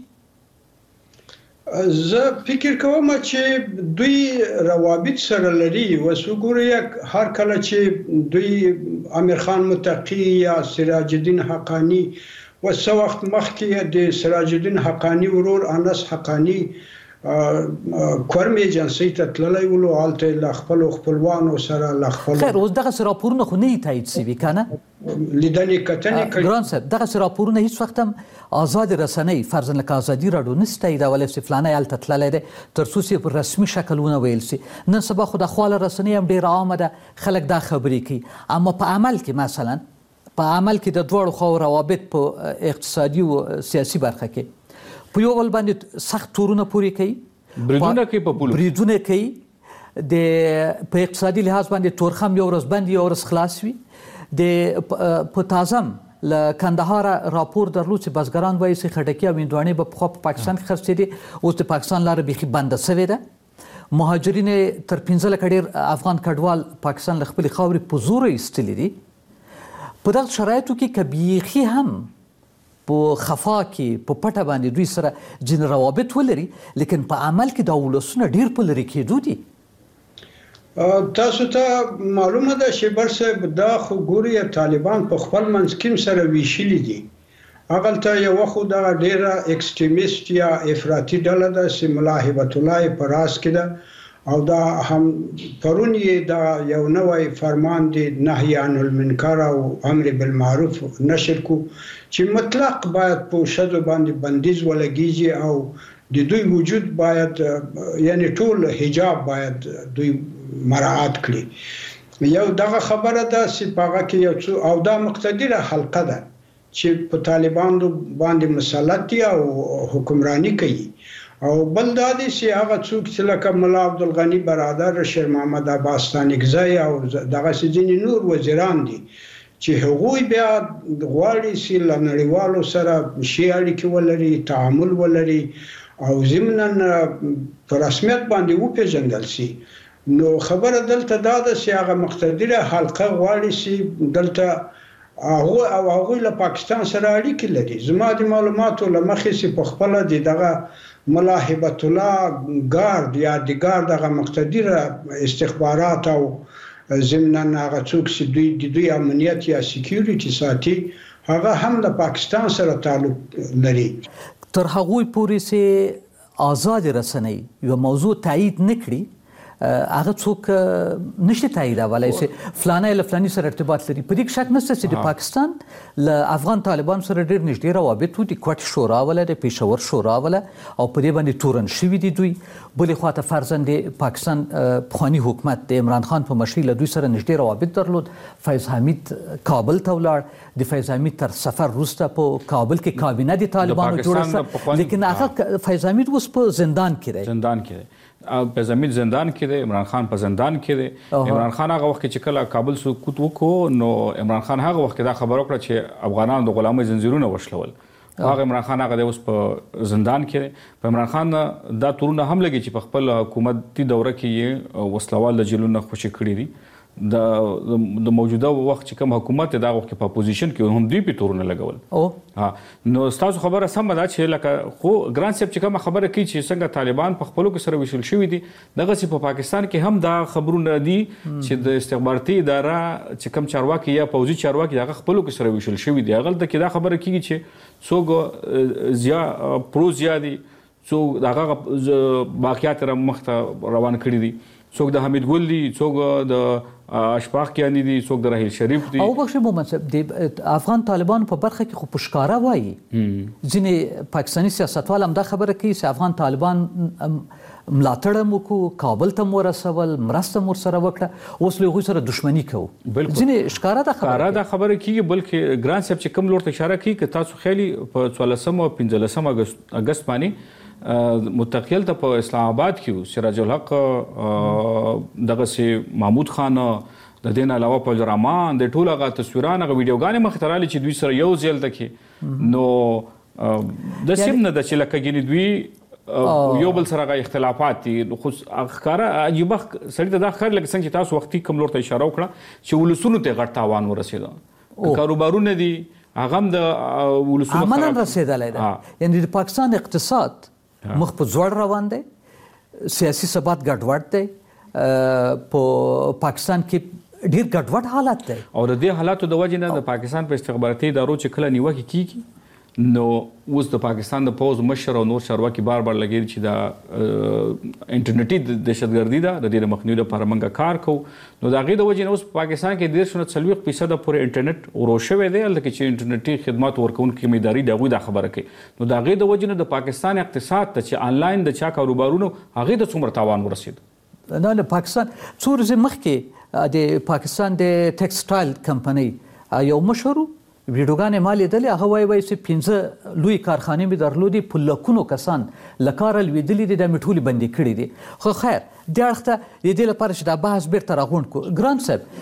زه فکر کوم چې دوی روابط سره لري. وسوګوري هر کله چې دوی امیر خان متقی یا سراج الدین حقانی وسو وخت مخکې د سراج الدین حقانی ورور انس حقانی کورم ایجنسی ته تللی ولو هلته له خپلو خپلوانو سره له خپلو خیر اوس دغسې راپورونه خو نه تایید شوي که نه لیدنې کتنې کړي ګران صاحب دغسې راپورونه هیڅ وخت هم ازادې رسنۍ فرضاً لکه ازادي راډیو نشي تاییدولی چې فلانی هلته تللی دی تر څو چې په رسمي شکل ونه ویل شي نن سبا خو د خواله رسنۍ هم ډېره عامه ده خلک دا خبرې کوي اما په عمل کې مثلا په عمل کې د دواړو خواو روابط په اقتصادي او سیاسي برخه کې په یو بل باندې سخت تورونه پورې کوي بریدونه کوي په پولو بریدونه کوي په اقتصادي لحاظ باندې تورخم یو ورځ بند یو ورځ خلاص وي په تازم له کندهار راپور درلود چې بزګران وایي چې خټکي او هندواڼې به پخوا په پاکستان کې خرڅېدې اوس د پاکستان لاره بیخي بنده شوې ده مهاجرین تر 15 لکه ډېر افغان کډوال پاکستان له خپلې خاورې په زوره ایستلي دي په دغه شرایطو کې که بیخي هم په خفا کې په پټه باندې دوی سره ځینې روابط ولري لیکن په عمل کې دا ولسونه ډېر په لرې کېدو دي تاسو ته معلومه ده چې برصاحب دا خو ګوري طالبان په خپل منځ کې سره ویشلي دي هغلته یو خو دا ډېره اکسټریمیست یا افراطي ډله ده چې ملا هبت الله په راس کې ده او دا هم پرون یې دا یو نوی فرمان دی نهی عن المنکر او امر بالمعروف نشر کو چې مطلق باید په شذو باندې بندیز ولګیږي او د دوی وجود باید یعنی ټول حجاب باید دوی مراعات کړي یو دغه خبره ده چې پاغه کې یو او دا مقتدره حلقه ده چې په طالبانو باندې مسلط دي او حکمرانی کوي او بل دا دي چې هغه څوک چې لکه ملا عبدالغنی برادر شیر محمد عباس ستانکزی او دغه ځینې نور وزیران دي چې هغوی بیا غواړي چې له نړیوالو سره ښې اړیکې ولري تعامل ولري او ضمناً په رسمیت باندې وپېژندل شي نو خبره دلته دا ده چې هغه مقتدره حلقه غواړي چې دلته هغوی له پاکستان سره اړیکې لري زما د معلوماتو له مخې چې په خپله دغه ملا هبت الله ګارد یا د ګارد هغه مقتدره استخبارات او ضمناً هغه څوک چې دوی امنیت یا سکیوریټي ساتي هغه هم د پاکستان سره تعلق لري تر هغوی پورې چې آزاد رسنۍ یو موضوع تایید نکړي هغه څوک نشي تاییدولی چې فلانی له فلاني سره ارتباط لري په دې کې شک نشته چې د پاکستان له افغان طالبانو سره ډېر نږدې روابط وو د کوټ شورا وله د پېښور شورا وله او په دې باندې تورن شوي دي دوی بلې خواته فرضاً د پاکستان پخواني حکومت د عمران خان په مشرۍ له دوی سره نږدې روابط درلود فیض حمید کابل ته ولاړ د فیض حمید تر سفر وروسته په کابل کې کابینه د طالبانو جوړه شوه لیکن هغه فیض حمید اوس په زندان کې دی فیض حمید زندان کې دی عمران خان په زندان کې دی عمران خان هغه وخت چې کله کابل سقوط وکړو نو عمران خان هغه وخت دا خبر وکړه چې افغانانو د غلامۍ زنجیرونه وشلول هغه عمران خان هغه اوس په زندان کې دی په عمران خان دا تورونه هم لګي چې په خپل حکومتي دوره کې یې وسلوال د جیلونو خوشي کړي دي د موجوده وخت چې کوم حکومت دا وخت په اپوزیشن کې هم دوی په تورونه لګول نو تاسو خبره سم ده چې لکه خو ګران صاحب چې کوم خبره کوي چې څنګه طالبان په خپلو کې سره وشل شوي دي دغه چې په پاکستان کې هم دا خبرونه دي چې د استخباراتي اداره چې کوم چارواکي یا پوځي چارواکي دغه خپلو کې سره وشل شوي دي هغه د کې دا خبره کیږي چې څوک پرو زیادي څوک دغه واقعیت را مخته روان کړي دي څوک د حمید ګل دي څوک د اشفاق کیانی دي څوک د راهیل شریف دي او بخښه مومن صاحب د افغان طالبانو په برخه کې خو پښکارا وایي ځینې پاکستاني سیاستوال هم دا خبره کوي چې افغان طالبان ملاتړ مو کو کابل ته ورسول مرسته مور سره وکړه اوس له هغوی سره دښمني کوو ځینې ښکاره دا خبره کیږي بلکې ګران صاحب چې کوم لور ته اشاره کوي که تاسو خیالي په 14 او 15 اگست باندې متقیل ته په اسلام آباد کې سراج الحق دغه سي محمود خان د دین علاوه په رحمان د ټول هغه تصویران هغه ویډیوګانې مخ ته راغلي چې دوی سره یو ځل تکي نو د سیم نه د چې لکه ګینې دوی یو بل سره غا اختلافات دي خو ښکاره عجیب سړی ته دا ښکار لکه څنګه چې تاسو وختي کوم لور ته اشاره وکړه چې ولسونو ته غټ تاوان ورسېده کاروبارونه دي هغه هم د ولسونو عملاً رسېدلی ده یعنې د پاکستان اقتصاد مخ په ځوړ روان دی سیاسي ثبات ګډوډ دی په پاکستان کې ډیر ګډوډ حالت دی او د دې حالاتو د وجې نه د پاکستان په استخباراتي ادارو چې کله نیوکې کیږي نو اوس د پاکستان د پوز مشر او نور چارواکي بار لګیږي چې دا انټرنیټي دهشتګردي ده د دې مخنیوي لپاره موږ کار کوو. نو د هغې د وجې نه اوس په پاکستان کې 40% پورې انټرنیټ ورو شوی دی، هلته چې انټرنیټي خدمات ورکوونکي کومې ادارې د هغوی دا خبره کوي. نو د هغې د وجې نه د پاکستان اقتصاد ته چې آنلاین د چا کاروبارونو هغې ته څومره تاوان ورسېد. نه د پاکستان څو ورځې مخکې د پاکستان د ټیکسټایل کمپنۍ یو مشهور ویډیوګانې ما لیدلې، هغه وایي چې 15 لوی کارخانې مې درلودې، په لکونو کسان له کاره لوېدلي دي، دا مې ټولې بندې کړي دي. خو خیر دې اړخ ته د دې لپاره چې دا بحث بیرته راغونډ کړو. ګران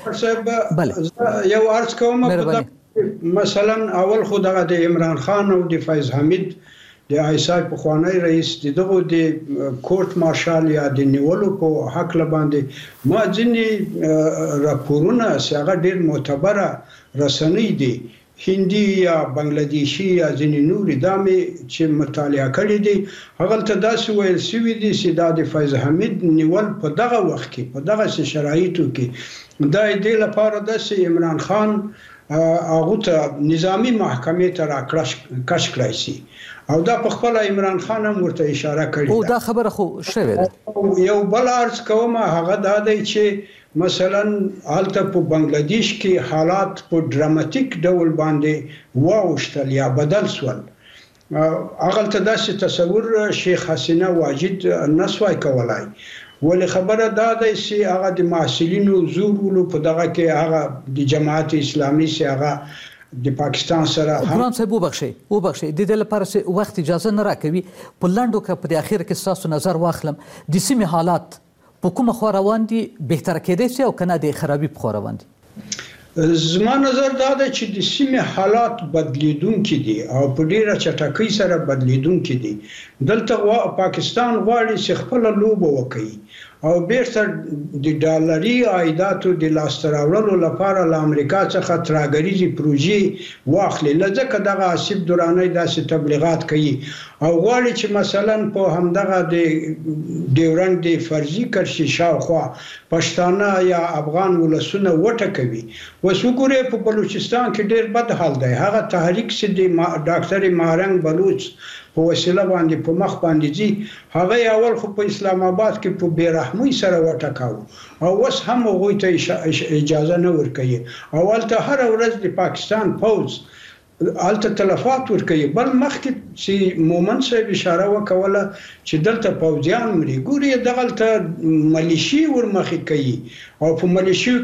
صاحب یو عرض کوم، مثلا اول خو دغه د عمران خان او د فیض حمید د آیسای پخوانی رئیس دغه د کورټ مارشال یا د نیولو په حق باندې ما ځینې راپورونه چې هغه ډېر معتبره رسنۍ دي، هندي یا بنگلادیشي یا ځینې نورې دا مې چې مطالعه کړي دي، هغلته داسې ویل شوي دي چې دا د فیض حمید نیول په دغه وخت کې په دغه شرایطو کې دا دې لپاره ده چې عمران خان هغه ته نظامی محکمې ته راکش کړای شي، او دا په خپل عمران خان هم ورته اشاره کړې او دا خبره خو شوې ده. یو بل عرض کوم هغه دا دی چې مثلا حالته په بنگلاديش کې حالات په ډراماتیک ډول باندې واوښتل یا بدل شول. هغه ته داسې تصور شیخ حسینه واجد نسوای کولای، ولې خبره دا ده چې هغه د محصلینو زورولو په دغه کې هغه د جماعت اسلامي سي هغه د پاکستان سره ګران صاحب وبخښئ د دې لپاره چې وخت اجازه نه راکوي، په لنډو کې په اخر کې ستاسو نظر واخلم د سیمې حالات په کومه خوا روان دي، بهتره کېدای شي او کنه د خرابي په خوا روان دي؟ زما نظر دا ده چې د سیمې حالات بدلیدونکي دي او په ډیره چټکۍ سره بدلیدونکي دي. دلته پاکستان غواړي چې خپل لوبه وکړي او بیرته د ډالري عایداتو د لاسته راوړلو لپاره له امریکا څخه ترهګریزې پروژې واخلي، لکه دغه آصف درانی داسې تبلیغات کوي او غواړي چې مثلا په همدغه د ډیورنډ د فرضي کرښې شاوخوا پښتانه یا افغان ولسونه وټکوي. اوس وګورئ په بلوچستان کې ډېر بد حال دی، هغه تحریک چې د ډاکټر مهرنګ بلوچ په وسیله باندې په مخ باندې ځي، هغه اول خو په اسلام آباد کې په بیرحمۍ سره وټکاو او اوس هم هغوی ته اجازه نه ورکوي. اول ته هر ورځ د پاکستان پوځ هلته تلفات ورکوي، بل مخکې چې مومن صاحب اشاره وکوله چې دلته پوځیان مري، ګوري دغلته ملیشي ورمخې کوي او په ملیشیو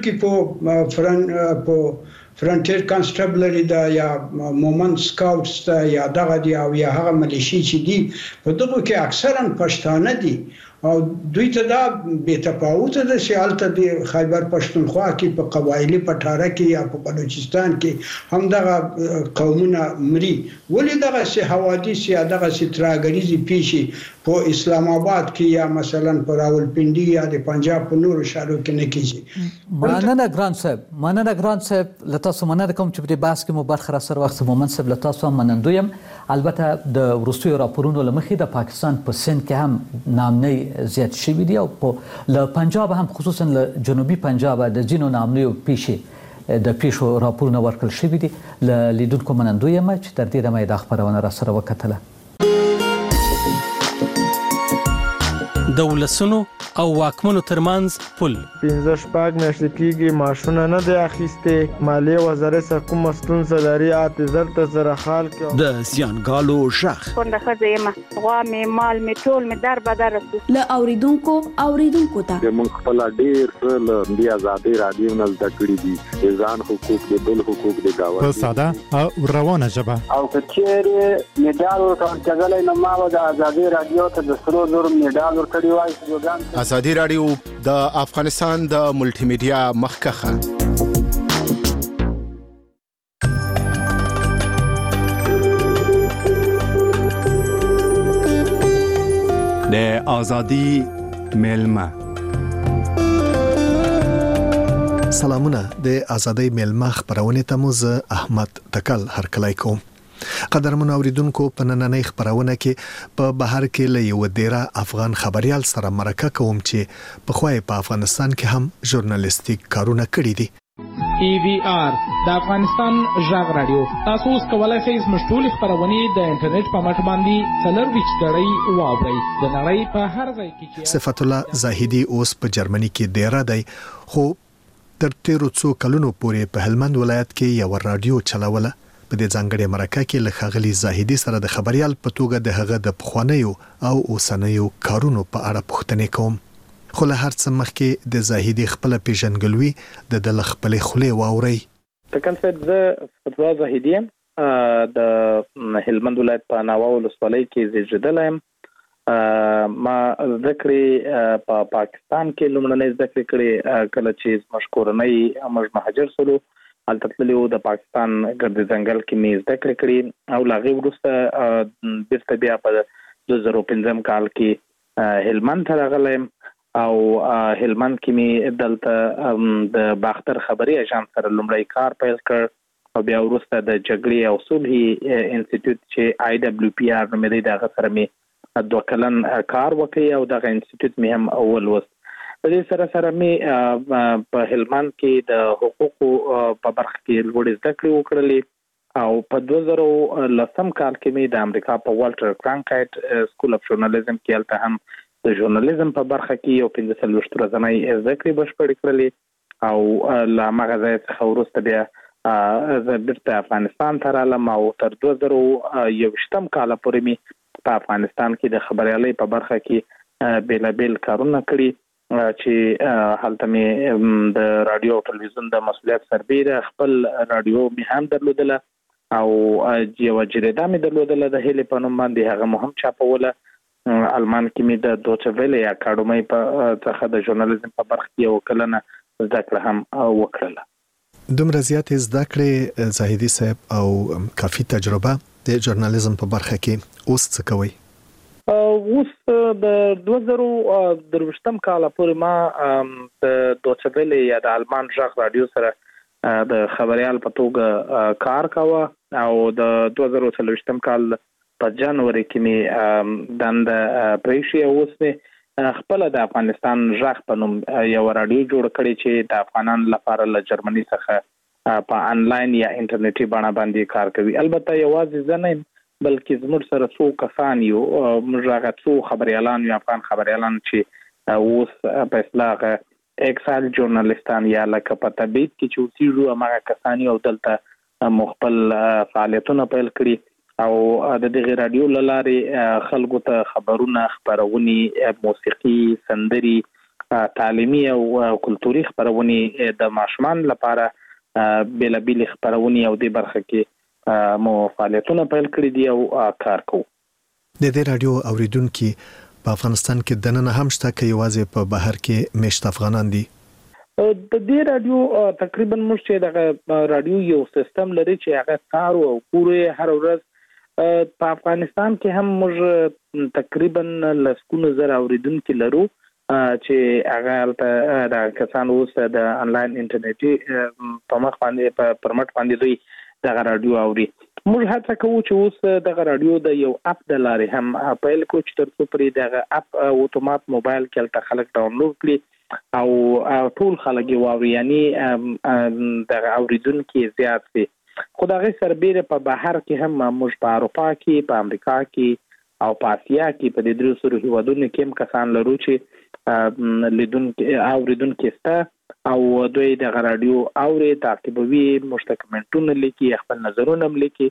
کې په فرنټیر کانسټیبلری دا یا مومن سکاوټس دا یا دغه دی او یا هغه ملیشي چې دي په دغه کې اکثرا پښتانه دي او دوی ته دا بې تفاوته ده چې هلته د خیبر پښتونخوا کې په قبایلي پټاره کې یا په بلوچستان کې همدغه قومونه مري. ولې دغسې حوادث یا دغسې ترهګریزې پیښې په اسلام آباد کې یا مثلا په راولپنډي یا د پنجاب په نورو ښارو کې نه کېږي؟ مننه ګران صاحب، له تاسو مننه کوم چې په دې بحث کې مو برخه راسره واخیسته. مومن صاحب له تاسو هم منندوی یم. البته د وروستیو راپورونو له مخې د پاکستان په سند کې هم نامنۍ زیات شوي دي او له پنجاب هم خصوصا له جنوبي پنجاب د ځینو نامنیو پیښو راپورونه ورکړل شوي دي. له لیدونکو منندوی یم چې تر دې دمه یې دا خپرونه راسره وکتله. د ولسونو او واکمنو ترمنځ پل 15 میاشتې کېږي معاشونه نه دی اخیستې، مالیې وزارت څخه کومه ستونزه لري، اعتذار ته زره خال کې د زیانګالو غږ کونډه ښځه یم، غوا مې مال مې ټول مې در بدر رسو له اوریدونکو ته موږ خپل ډېر څه له دې ازادۍ راډیو نه زده کړي دي، د ځان حقوق د بل حقوق د ګاونډي په ساده او روانه ژبه او که چیرې میډال ورکول کېدلی نو ما به د ازادۍ راډیو ته د 3,000 میډال ورکړی وای. ازادي راډیو د افغانستان د ملټي میډیا مخکخه د ازادي میلمه. سلامونه، د ازادي میلمه خبرونه ته مو زه احمد تکل هرکلی کوم. قدرمن اوریدونکو، په نننۍ خبرونه کې په بهر کې له یو ډیره افغان خبريال سره مرکه کوم چې په خوای په افغانستان کې هم ژورنالیستیک کارونه کړي دي. EVR د افغانستان ژغ رادیو. تاسو اوس کولای شئ زموږ ټولې خپرونې د انټرنیټ په مټ باندې 24 ګړۍ واورئ. د نړۍ په هر ځای کې چې صفت الله زاهدي اوس په جرمني کې دیره دی، خو تر تیرو څو کلونو پورې په هلمند ولایت کې یو رادیو چلوله. په دې ځانګړي مرکه کې له ښاغلي زاهدي سره د خبريال په توګه د هغه د پخوانیو او اوسنیو کارونو په اړه پوښتنې کوم. خو له هر څه مخکې د زاهدي خپل پیژنګلوي د خپل خولې واوري. تکل صاحب زه صفت الله زاهدي د هلمند ولایت په ناوه ولسوالۍ کې زیږیدلی یم. ما زده کړې په پاکستان کې لومړنۍ زده کړې کړې کله چې زموږ کورنۍ موږ مهاجر شولو. هلته تللي وو، د پاکستان ګرد ځنګل کې مې زده کړې کړې او له هغې وروسته بېرته بیا په 2015 کال کې هلمند ته راغلی یم او هلمند کې مې دلته د باختر خبري اژانس سره لومړی کار پیل کړ او بیا وروسته د جګړې او صلحي انسټیټیوټ چې IWPR نومېدی د هغه سره مې 2 کلن کار وکړ او دغه انسټیټیوټ مې هم ولوست. په دې سره سره مې په هلمند کې د حقوقو په برخه کې لوړې زده کړې وکړلې او په 2010 کال کې مې د امریکا په والټر کرانکایټ سکول اف ژورنالیزم کې هلته هم د ژورنالیزم په برخه کې یو 15 ورځنۍ زده کړې بشپړې کړلې او له هماغه ځای څخه وروسته بیا زه بیرته افغانستان ته رالم او تر 2021 کاله پورې مې په افغانستان کې د خبریالۍ په برخه کې بیلابیل کارونه کړي چې هلته مې د رادیو او ټلویزیون د مسؤلیت سربیره خپل رادیو مې هم درلودله او یوه جریده مې درلودله د هیلې په نوم باندې، هغه مو هم چاپوله. المان کې مې د دوچه ویلې اکاډمۍ څخه د ژورنالیزم په برخه کې یو کلنه زده کړه هم وکړله. دومره زیاتې زده کړې زاهدي صاحب او کافي تجربه د ژورنالیزم په برخه کې اوس څه کوئ؟ اوس د 2023 کال پورې ما د دوچه ویلې یا د آلمان ژغ رادیو سره د خبريال په توګه کار کاوه او د 2023 کال په جنوري کې مې دنده پریښې. اوس مې خپل د افغانستان ژغ په نوم یو رادیو جوړ کړی چې د افغانانو لپاره له جرمني څخه په انلاین یا انټرنیټي بڼه باندې کار کوي. البته یوازې زه نه یم بلکې زموږ سره څو کسان یو، موږ هغه څو خبریالان یو، افغان خبریالان چې اوس په اصطلاح اکسایل ژورنالیستان یا لکه په تبعید کې چې اوسېږو هماغه کسان یو دلته خپل فعالیتونه پیل کړي او د دغه رادیو له لارې خلکو ته خبرونه، خپرونې، موسیقي، سندري، تعلیمي او کلتوري خپرونې د ماشومان لپاره بیلابیل خپرونې او د برخه کې مو فعالیتونه پیل کړي دي او کار کوو. د دې رادیو اوریدونکو په افغانستان کې دننه هم شته کې یوازې په بهر کې مشت افغانان دي؟ د دې رادیو تقریبا موږ چې د رادیو یو سیستم لري چې هغه کار او پوره هر ورځ په افغانستان کې هم موږ تقریبا لسکونه زره اوریدونکو لرو چې هغه د کسان اوس د انلاین انټرنیټي په مخ باندې پر مټ باندې دوی د رادیو اوري. موږ هڅه کوو چې اوس د رادیو د یو اپ د لارې هم پیل کوو چې ترڅو پرې د اپ اتومات موبایل کې تل خلک ډاونلوډ کړي او ټول خلک یې واوري، یعنی د اوریدونکو زیات شي. خو د هغې سربیره په بهر کې هم موږ په اروپا کې، په امریکا کې او په اسیا کې په دې درې سرو هیوادونو کې هم کسان لرو چې اوریدونکو شته او دوی د رادیو اوري، تعقیبوي، مشتکمنټونه لیکي، خپل نظرونه هم لیکي.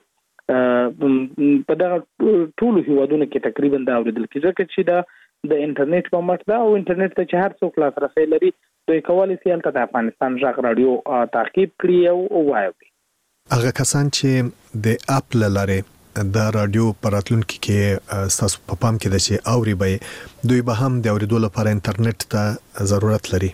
په دغه ټولو هیوادونو کې تقریبا دا اوریدل کېږي چې دا د انټرنیټ په مټ دا او انټرنیټ ته چې هر څوک لاسرسی لري دوی کولی شي هلته د افغانستان ژغ رادیو تعقیب کړي او واوري. هغه کسان چې د اپ له لارې د رادیو په راتلونکي کې تاسو په پام کې ده چې اوري به دوی به هم د اوریدو لپاره انټرنیټ ته ضرورت لري؟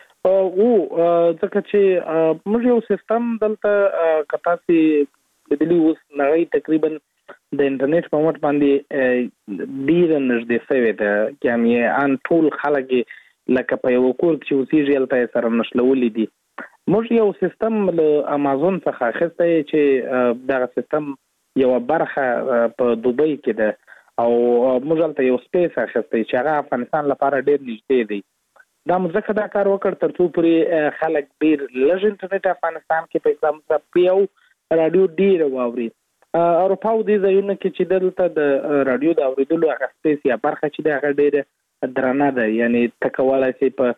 ځکه چې موږ یو سیستم دلته کتاسي بدلی اوس نړۍ تقریبا د انټرنیټ په مټ باندې ډیر نږدې شوی ده، یعنی ان ټول خلک لکه په یو کور کې اوسېږي هلته سره نښلولي دي. موږ یو سیستم له امازون څخه اخیستی چې دغه سیستم یو برخه په دوبۍ کې ده او موږ هلته یو سپیس اخیستی چې هغه افغانستان لپاره ډیر نږدې دی. دا مزکه دا کار وکړ ترڅو پورې خلک ډیر لږ انټرنیټ افغانستان کې په اگزامپل پیو رادیو ډیر واوري اروپا او د ځایونو کې چې دلته د رادیو د اوریدلو هغه سپیس یا برخه چې دا ډیره درنه ده یعنی تکواله چې په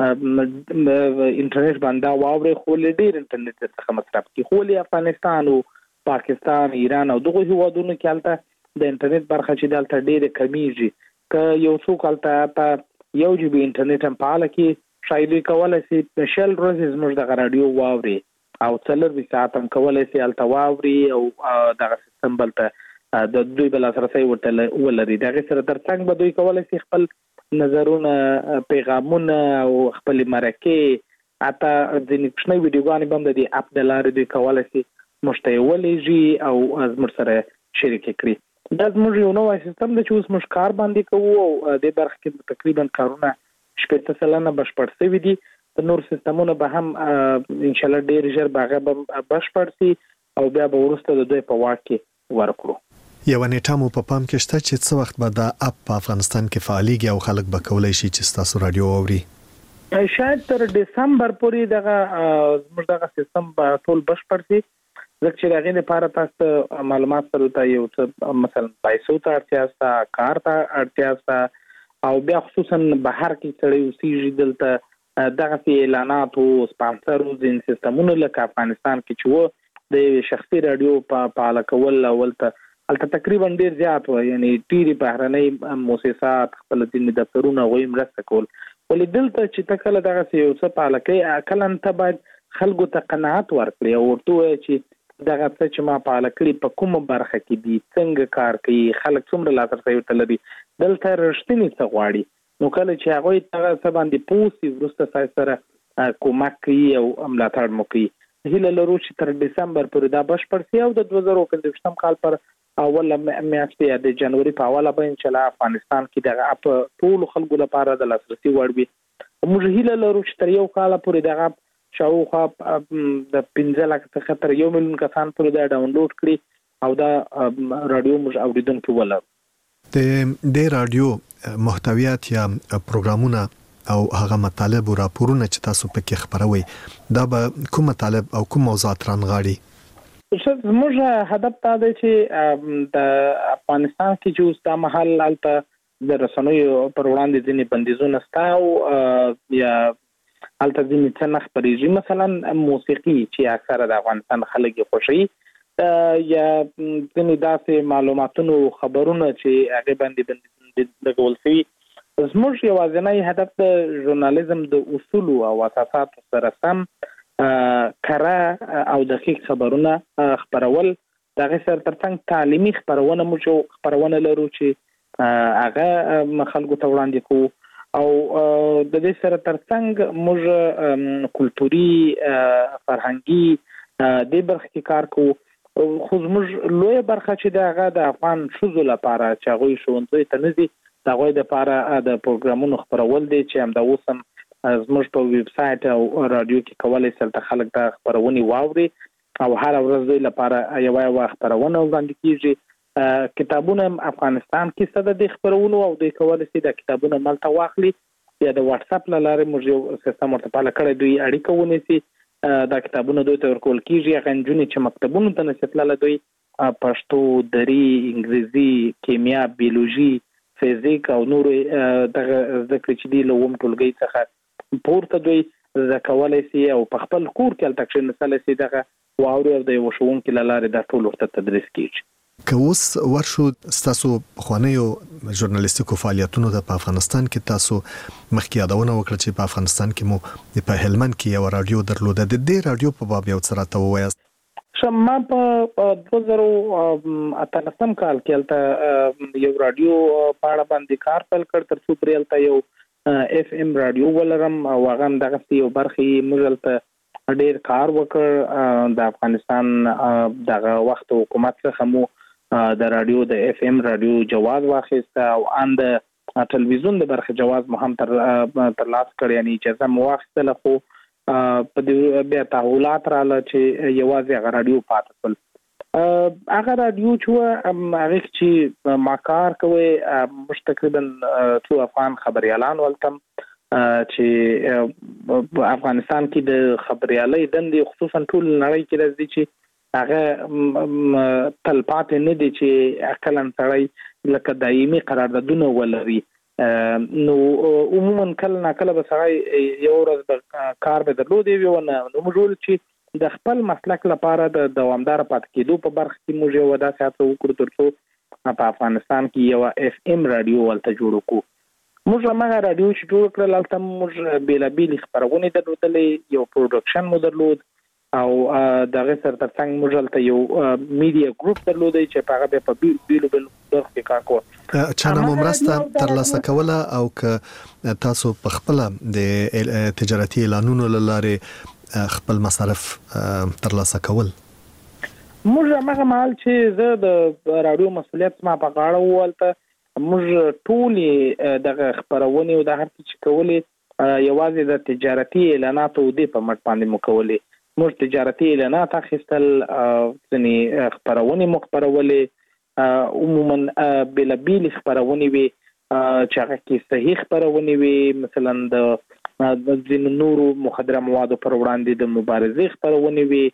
انټرنیټ باندې واوري خو ډیر انټرنیټ څخه مصرف کی خو افغانستان او پاکستان ایران او دغه هیوادونو کې البته د انټرنیټ برخه چې دلته ډیره کمیږي که یو څوک البته په یو جی بي انټرنیټ هم فعال کې شایدي کولای شي سپیشل ورځ زموږ د رادیو واوري او څلور ساعت هم کولای شي الته واوري او دغه سیستم بلته د دوی بل سره ورته ولري دغه سره ترڅنګ به دوی کولای شي خپل نظرونه پیغامونه او خپل مرکه اته د نښنې ویډیوګانې باندې د اپ د لارې دوی کولای شي مشتیولېږي او زموږ سره شریک کړي دا زموږ یو نوی سیستم د چې اوس موږ کار باندې کوو او د برخه کې تقریبا کارونه 80% بشپړ شوي دي د نور سیستمونو به هم ان شاء الله ډیر ژر به بشپړ شي او بیا به وروسته د دوی په واک کې ورکړو یو نیټه مو په پام کې شته چې څه وخت به دا اپ په افغانستان کې فعالیږي او خلک به کولای شي چې تاسو رادیو اوري شاید تر دسمبر پورې دغه زموږ دغه سیستم به ټول بشپړ شي ځکه چې هغه لپاره تاسو معلومات سره یو څه مثلا پیسو ته اړتیا سته کار ته اړتیا سته او بیا خصوصا بهر کې سړی اوسېږي دلته دغه اعلانات او سپانسرو د سیستمونو لکه افغانستان کې چې وو د شخصي رادیو په اړه کول البته تقریبا ډیر زیات و یعنی ډیری بهرنۍ مؤسسات خپل د دفترونو غوي مرسته کول ولې دلته چې تکله دغه یو څه په اړه کې کله ته باید خلکو ته قناعت ورکړي او ورته چې دغه څه چې ما په اړه کړی په کومه برخه کې دي څنګه کار کوي خلک څومره لاسرسي ورته لري دلته رښتینی څه غواړي نو کله چې هغه ته څه باندې پوسی ورسته سره کومک کوي او ملاتړ مو کوي هله لرو چې تر دسمبر پورې دا بشپړ شي او د 2025 کال پر اوله میاشتې د جنوري په اوله به ان شاء الله افغانستان کې دغه اپ ټول خلکو لپاره د لاسرسي وړ وي موږ هله لرو چې تر یو کال پورې دغه شاوخوا د 15 لک څخه تر 1 ملیون کسان پورې دا ډاونلوډ کړي او دا رادیو موږ اوریدونکو ولر د رادیو محتویات یا پروګرامونه او هغه مطالب او راپورونه چې تاسو پکې خبروي دا به کوم مطالب او کوم موضوعات رانغاړي زموږ هدف دا دی چې د افغانستان کې چې اوس دا محل البته د رسنیو پر وړاندې ځینې بندیزونه شته او یا البته ځینې څه نه خپرېږي مثلا موسیقي چې اکثره د افغانستان خلک یې خوښوي یا ځینې داسې معلوماتونو خبرونه چې هغې باندې لګول شوي زموږ یوازینی هدف د ژورنالیزم د اصولو او اساساتو سره سم کره او دقیق خبرونه خبرول دغه سره ترڅنګ تعلیمي خبرونه موږ خبرونه لرو چې هغه خلکو ته وړاندې کوو او د دې سره ترڅنګ موږ کلتوري فرهنګي د برخه کې کار کوو خو زموږ لوی برخه چې دغه د افغان شوزو لپاره چې هغه شونځي ته نزي دغه د لپاره د پروګرامونو خبرول دي چې هم د اوسم زموږ په ویب سټ او رادیو کې کولای شي چې خلک د خبرونې واوري او هر ورځ د لپاره یو خبرونه وړاندې کیږي کتابونه افغانستان کې څه د خبرونو او د کولای شي د کتابونو ملته واخلي یا د واتس اپ لاره موږ یو سیستم ورته پاله کړی دوی اړیکه ونیسي دا کتابونه دوی ته ورکول کیږي هغه نجونې چې مکتبونو ته نشتله دوی پښتو دري انګریزي کیمیا بیولوژي فزیک او نور دغه ذکر چې دی لوم ټولګي څخه پورته دوی زکولای شي او په خپل کور کې التکشن نسل شي دغه واوري او د یو شوونکو لاره د ټول وخت تدریس کیږي که اوس ورشو تاسو خوانیو ژورنالیستیکو فعالیتونو د افغانستان کې تاسو مخکې یادونه وکړه چې په افغانستان کې مو په هلمند کې یو رادیو درلوده د دې رادیو په باب یو څه راته ووایاست شمه په 2018 کال کې البته یو رادیو په اړه باندې کار پیل کړ تر څو پرې البته یو اف ام رادیو ولرم او هغه دغه یو برخه مجلته ډیر کار وکړ د افغانستان دغه وخت حکومت څخه مو د رادیو د اف ام رادیو جواز واخیسته او ان د ټلویزیون د برخه جواز مو هم تر لاس کړ یعنی اجازه مو واخیستله خو په دې بیا تحولات رااله چې یوازې هغه رادیو پاتې شول هغه رادیو چې هغه چې ما کار کوي مش تقریبا څو افغان خبريالان ولکم چې په افغانستان کې د خبريالۍ دندې خصوصا ټول نړۍ کې راځي چې هغه تلپات نه دي چې اقلن سړی لکه دایمي قراردادونه ولري. نو عموما کله نه کله به سړی یو ورځ د کار به درلودي وي ونه نو موږ چې د خپل مسلک لپاره د دوامدار پاتې کېدو په برخه کې موږ یو داسې هڅه وکړو ترڅو په افغانستان کې یو FM رادیو ولته جوړ کړو. موږ هغه رادیو چې جوړ کړل هلته موږ بیلابیل خبرونه درلودلې یو پروډکشن مو درلود او دغه سره ترڅنګ موږ هلته یو میډیا ګروپ درلودی چې په هغه په بیلو برخو کې کار کوو. چانه مو مرسته ترلاسه کوله او که تاسو په خپل د تجارتي اعلانونو لاره خپل مصارف ترلاسه کول؟ موږ هغه مال چې زه د رادیو مسؤلیت ما په غاړه ولته موږ ټول دغه خبرونه او د هر څه چې کولې یوازې د تجارتي اعلاناتو د په مټ باندې مکولې. موږ تجارتي اعلانات اخیستل ځنی خبرونه مخبرولې عموما بلابیل خبرونه وي چې هغه کې صحیح خبرونه وي مثلا د ځین نورو مخدره موادو پر وړاندې د مبارزې خبرونه وي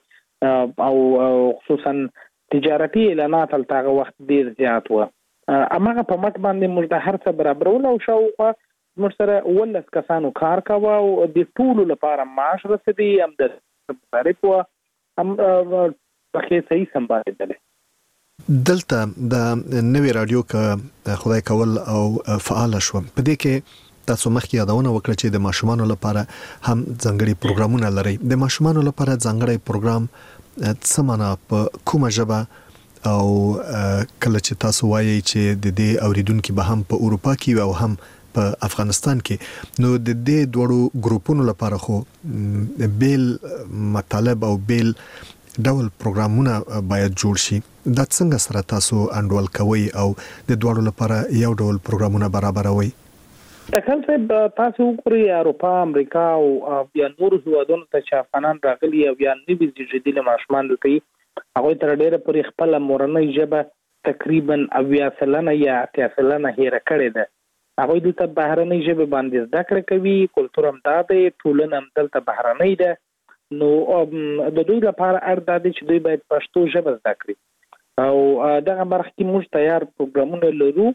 او خصوصا تجارتي اعلانات هغه وخت ډیر زیات و. امغه په مټ باندې موږ د هر څه برابرول او شاوخوا موږ سره ولس کسانو کار کاوه او د ټول لپاره معاش رسېدي هم د مصارف و هم په صحیح سمبالېدل. دلته د نوې رادیو که خدای کول او فعال شو په دې کې تاسو مخکې یادونه وکړه چې د ماشومانو لپاره هم ځانګړي پروګرامونه لري. د ماشومانو لپاره ځانګړي پروګرام څه معنا په کومه ژبه او کله چې تاسو وایي چې د دې اوریدونکو به هم په اروپا کې او هم په افغانستان کې نو د دې دوړو ګروپونو لپاره خو بیل مطالب او بیل ډول پروګرامونه باید جوړ شي. دا څنګه سره تاسو انډول کوي او د دوړو لپاره یو ډول پروګرامونه برابروي؟ تکل څه تاسو وګورئ اروپا امریکا او بیا نور هیوادونو ته چې افغانان راغلي او بیا نوي زیږیدلي ماشومان دي هغه تر ډیره پرې خپل مورنۍ ژبه تقریبا 80% یا 80% هېره کړې ده. هغه د بهرنۍ ژبه باندې زده کړې کوي کلتور هم دا دی ټولنه هم دلته بهرنۍ ده. نو د دوی لپاره اړ دی چې دوی باید پښتو ژبه زده کړي او دغه برخه کې موږ تیار پروګرامونه لرو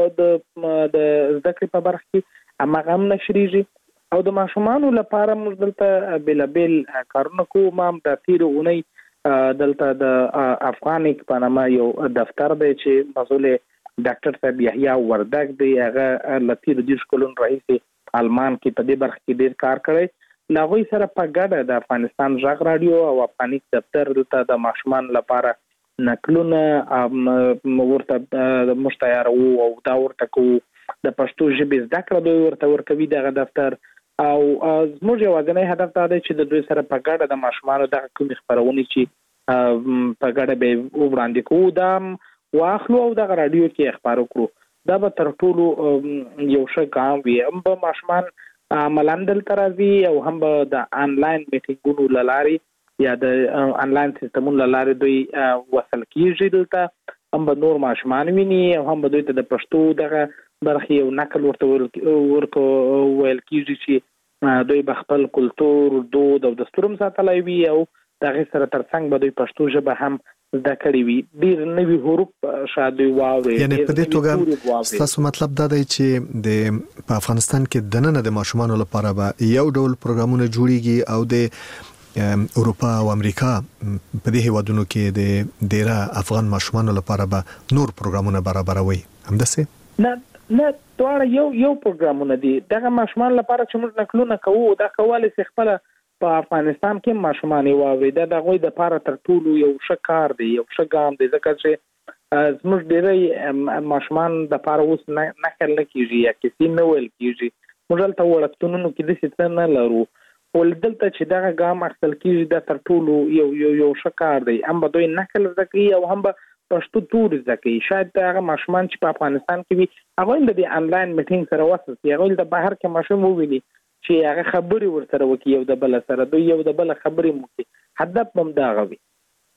د زده کړې په برخه کې هغه هم نشریږي او د ماشومانو لپاره موږ دلته بیلابیل کارونه کوو. ما هم د تیر اونۍ دلته د افغانیک په نامه یو دفتر دی چې مسؤل ډاکټر صاحب یحیی وردګ دی هغه لتیر د شکولون رئیس آلمان کې په دې برخه کې ډیر کار کړی. ناغوی سره په ګډه د افغانستان ژغ رادیو او افغانیک دفتر دلته د ماشومان لپاره نقلونه ورته مشتیار او دا ورته کو د پښتو ژبې زده کړه دوی ورته ورکوي دغه دفتر او زموږ یوازینی هدف دا دی چې د دوی سره په ګډه د ماشومانو دغه کومې خبرونه چې په ګډه به وړاندې کوو دا واخلو او دغه رادیو کې خبرو کړو. دا به تر ټولو یو ښه ګام وي. هم به ماشومان عملاً دلته راځي او هم به د آنلاین میټینګونو له لارې یا د آنلاین سیستمونو له لارې دوی وصل کېږي دلته. هم به نور ماشومان ویني او هم به دوی ته د پښتو دغه برخې یو نقل ورته ویل کېږي چې دوی به خپل کلتور دود او دستور هم ساتلی وي او دغه سره ترڅنګ به دوی پښتو ژبه هم زده کړې وي. ډېر نوي حروف شاید دوی واوري. یعنی په دې توګه ستاسو مطلب دا دی چې په افغانستان کې دننه د ماشومانو لپاره به یو ډول پروګرامونه جوړیږي او د اروپا او امریکا په دې هیوادونو کې د ډیره افغان ماشومانو لپاره به نور پروګرامونه برابروي. همداسې نه دواړه یو پروګرامونه دي. دغه ماشومان لپاره چې موږ نقلونه کوو دا کولای شي خپل په افغانستان کې ماشومان واوري. دا د غوي د لپاره تر ټولو یو ښه کار دی یو ښه ګام دی ځکه چې زموږ ډېری ماشومان د لپاره اوس نقل نه کیږي یا کسی نه ویل کیږي. موږ ته وړاندونو کې د څه نه لرو ولدلته چې دغه ګام اخیستل کیږي د تر ټولو یو ښه کار دی. هم به دوی نقل زده کوي او هم به پښتو تور زده کوي. شاید هغه ماشومان چې په افغانستان کې وي هغه د آنلاین میټینګ سره وصل شي. هغه د بهر کې ماشوم وویني چې هغه خبرې ورسره وکړي یو د بل سره دوی یو د بل خبرې مو کوي. هدف هم دا غوي.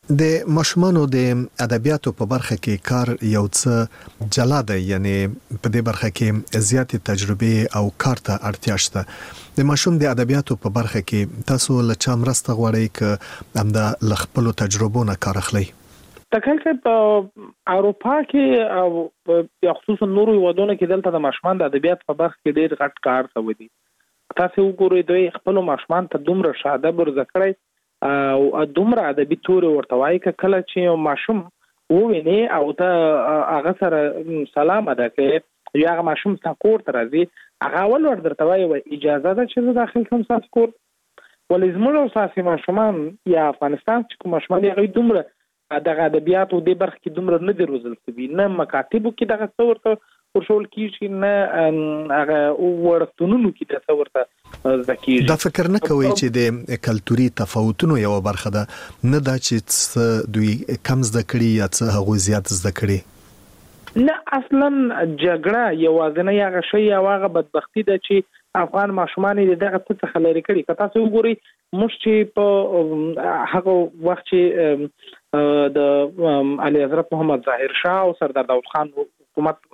د ماشومانو د ادبیاتو په برخه کې کار یو څه جلا دی، یعنی په دې برخه کې زیاتې تجربه او کار ته اړتیا شته. د ماشوم د ادبیاتو په برخه کې تاسو له چا مرسته غواړئ که همدا له خپلو تجربو نه کار اخلئ؟ تکل په اروپا کې او خصوصا نورو هیوادونو کې دلته د ماشومان د ادبیات په برخه کې ډېر غټ کار شوی دی. تاسو وګورئ دوی خپل ماشومان ته دومره شاده برزکړی او دومره ادبي تور ورته وایي کله چې ماشوم وویني او ته هغه سره سلام ادا کوي یا هغه ماشوم څنګه کور ته راځي هغه اول ور درته وایي اجازه ده چې داخل کوم ساس کور ولې زموږ اساسي ماشومان یا افغانستان چې کوم ماشومان یې دومره دغه ادبیاتو د برخه کې دومره نه دی روزل شوي، نه مکاتبو کې دغه څورته ورشول کیږي، نه هغه ورتونونو کې د څورته ځکیږي. دا فکر نه کوي چې د کلتوري تفاوتونو یو برخه ده، نه دا چې دوی کم زده کړي یا څه هغه زیات زده کړي؟ نه اصلا جګړه یوازینی هغه شی او هغه بدبختی ده چې افغان ماشومان دغه څه خلری کړي. که تاسو وګورئ موږ چې په هغه وخت چې د علي حضرت محمد ظاهر شاه او سردار داود خان حکومت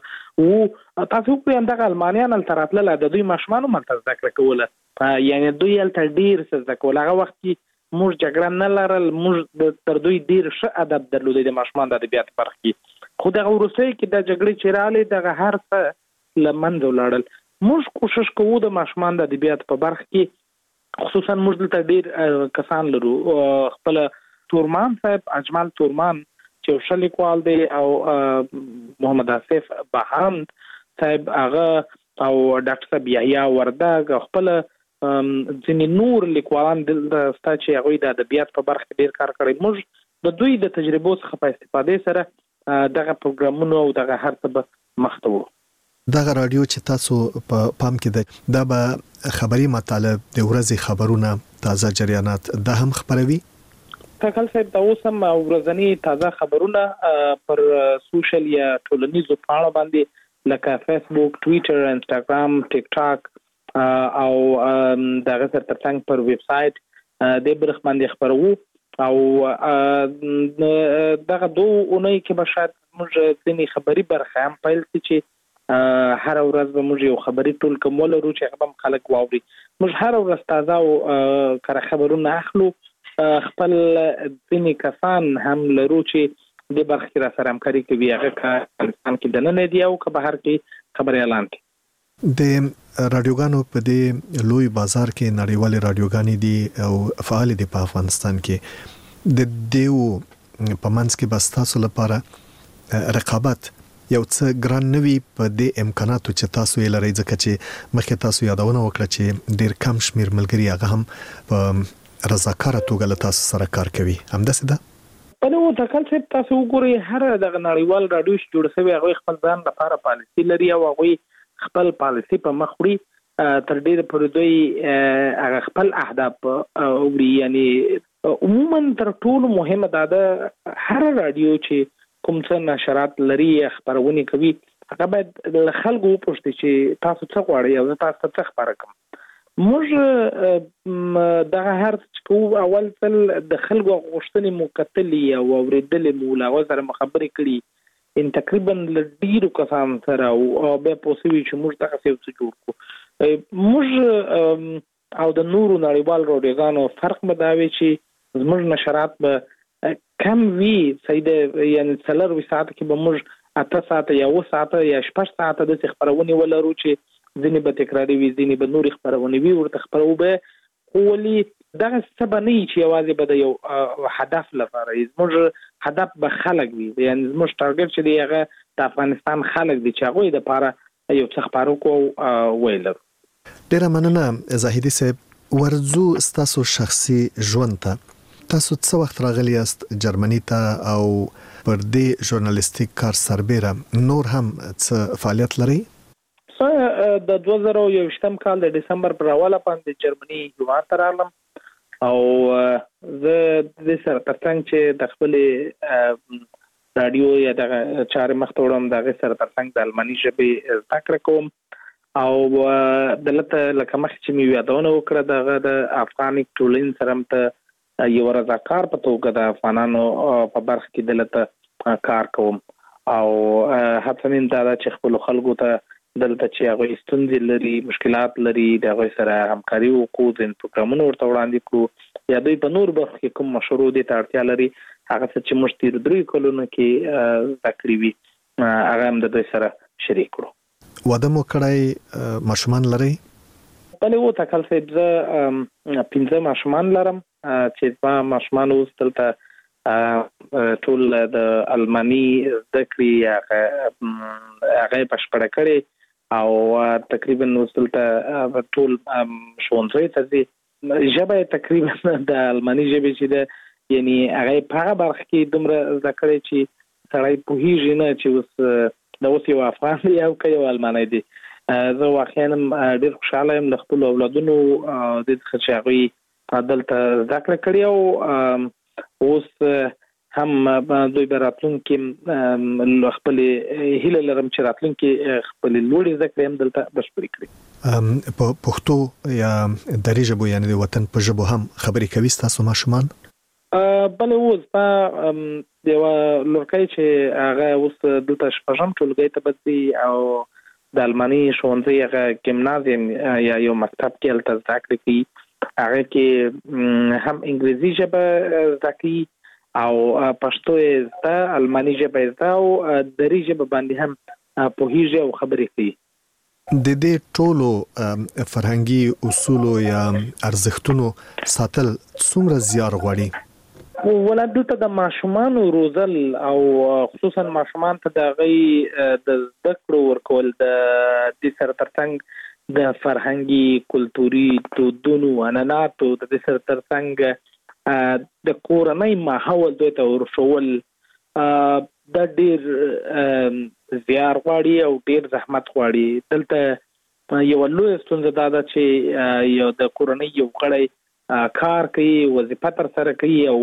وو تاسو وګورئ دغه المانیان تراتله د دوی ماشومان ملته زده کړه کوله، یعنی دوی تل ډیر څه زده کول. هغه وخت کې موږ جګړه نه لرل، موږ تر دوی ډیر ښه ادب درلودی د ماشومان د ادبیات برخه کې. خو دغه وروسته کې د جګړې چې راغلې دغه هر څه له منځه ولاړل. موږ کوشش کوو د ماشومان د ادبیات په برخه کې خصوصا موږ دلته ډیر کسان لرو. خپل تورمان صاحب اجمل تورمان چې شل لیکوال دی او محمد آصف بهاند صاحب هغه او ډاکټر صاحب یحیی وردګ خپل ځینې نور لیکوالان دلته ستا چې هغوی د ادبیات په برخه کې ډیر کار کړی. موږ د دوی د تجربو څخه په استفادې سره دغه پروګرامونو او دغه هر څه به مخته وو. دغه رادیو چې تاسو په پام کې ده دا به خبري مطالب د ورځې خبرونه تازه جریانات دا هم خبروي؟ تکل صاحب دا اوس هم ورځنی تازه خبرونه پر سوشل یا ټولنیزو پاڼو باندې لکه فیسبوک، ټویټر، انستاګرام، ټیک ټاک او دغه سره ترڅنګ پر ویب سایټ د برخ باندې خبرو او دغه دوه اونۍ کې به شاید موږ ځینې خبري برخه هم پیل کړي چې هر ورځ به موږ یو خبري ټول کوم ولرو چې هغه هم خلک واوري. موږ هر ورځ تازه او کره خبرونه اخلو. خپل ځینې کسان هم لرو چې د برخې را سره همکاري کوي، هغه افغانستان کې دننه دی او که بهر کې خبري اعلان کوي. د رادیوګانو په دې لوی بازار کې نړیوالې رادیوګانې دي او فعال دي په افغانستان کې. د دیو په منځ کې بس تاسو لپاره رقابت یو څه ګران نوي په دې امکاناتو چې تاسو یې لرئ، ځکه چې مخکې تاسو یادونه وکړه چې ډیر کم شمیر ملګري هغه هم په رضاکاره توګه له تاسو سره کار کوي. همداسې ده؟ په نو تکل چې تاسو وګورئ هر دغه نړیوال رادیو چې جوړ شوی هغه خپل ځان لپاره پالیسي لري او هغه خپل پالیسي په مخ وړي تر ډیره پورې دوی هغه خپل اهداف وړي. یعنی عموما تر ټولو مهمه ده هر رادیو چې کوم څه نشرات لري خبرونه کوي هغه باید له خلکو وپوښتي چې تاسو څه غواړئ او تاسو څه خبره کوم. موږ دغه هر څه اول ځل د خلکو غوښتنې مو کتلې او اورېدلې مو له هغو سره خبرې کړي تقریبا له ډېرو کسانو سره او بیا پوه شوي چې موږ دغسې یو څه جوړ کړو. موږ او د نورو نړیوال رادیوګانو فرق به دا وي چې زموږ نشرات به کم وی سیده یعنی 4 ساعت کې به موږ 8 ساعت یا 9 ساعت یا 6 ساعت د خبرونه ولرو چې ځینې به تکراری وي، ځینې به نور خبرونه وي ورته خبرو به ولي دغه سبب نه چې یوازې به د یو هدف لپاره زموږ هدف به خلک وي، یعنی زموږ ټارګټ چې دی هغه د افغانستان خلک دي چې هغه د لپاره یو څه خبرو کو ویلر. ډیره مننه زاهدي صاحب. ورزو ستاسو شخصي ژوند ته تاسو څه وخت راغلی یاست جرمني ته او پر دې ژورنالیستیک کار سربیره نور هم څه فعالیت لرئ؟ د 2021 کال د دسمبر پر اوله باندې جرمني هیواد ته راغلم او زه د سره ترڅنګ چې د خپل رادیو یا د چارې مخته وړم دغه سره ترڅنګ د الماني ژبې زده کړه کوم او دلته لکه مخکې چې مې یادونه وکړه دغه د افغاني ټولنې سره ته یو رضاکار په توګه د افغانانو په برخه کې دلته کار کوم او هڅه دا ده چې خپل خلکو ته دلته چې هغه ستونزې لري مشکلات لري د هغه سره همکاري وکړو د پروګرامونو ورته وړاندې کړو یا دوی په نور برخو کې کوم مشروع دي ته اړتیا لري هغه چې موږ تیر 3 کلونو کې ذکرې وي هغه هم د دوی سره شریک کړو. واده مو کړی ماشومان لري؟ بله و تکل صاحب زه 15 ماشومان لرم چې ما ماشومان اوس دلته ټول د الماني زده کړې هغه بشپړه کړې او تقریبا وصلته ټول ښوونځي ته ځي ژبه تقریبا د الماني ژبې چې ده یعنی هغه په هغه برخه کې دومره زده کړې چې سړی پوهیږي نه چې اوس د اوس یو افغان دی او که یو المانی دی. زه واقعا ډېر خوشحاله یم له خپلو اولادونو د څخه چې هغوی دلته زده کړه کړې او اوس هم دوی به راتلونکي خپلې هیله لرم چې راتلونکي خپلې لوړې زده کړې هم دلته بشپړې کړي. په پښتو یا دري ژبو یعنې د وطن په ژبو هم خبرې کوي ستاسو ماشومان؟ بله اوس په یوه لورکۍ چې هغه اوس دلته شپږم ټولګۍ ته به ځي او د الماني ښوونځي هغه ګیمنازیم یا یو مکتب کې هلته زده کړې کوي هغه کې هم انګریزي ژبه زده کوي او پښتو یې زده الماني ژبه یې زده او دري ژبه باندې هم پوهیږي او خبرې کوي. د دې ټولو فرهنګي اصولو یا ارزښتونو ساتل څومره زیار غواړي؟ ولادته د ماشومان روزل او خصوصا ماشومان ته د غي د زده کړو ورکول د دې سره ترڅنګ د فرهنګي کلتوري دودونو عنعناتو د دې سره ترڅنګ د کورنۍ ماحول دوی ته ورشول د ډیر زیار غواړي او ډیر زحمت غواړي. دلته یو لوی ستونزه دا ده چې یو د کورنۍ یو غړی کار کوي وظیفه تر سره کوي او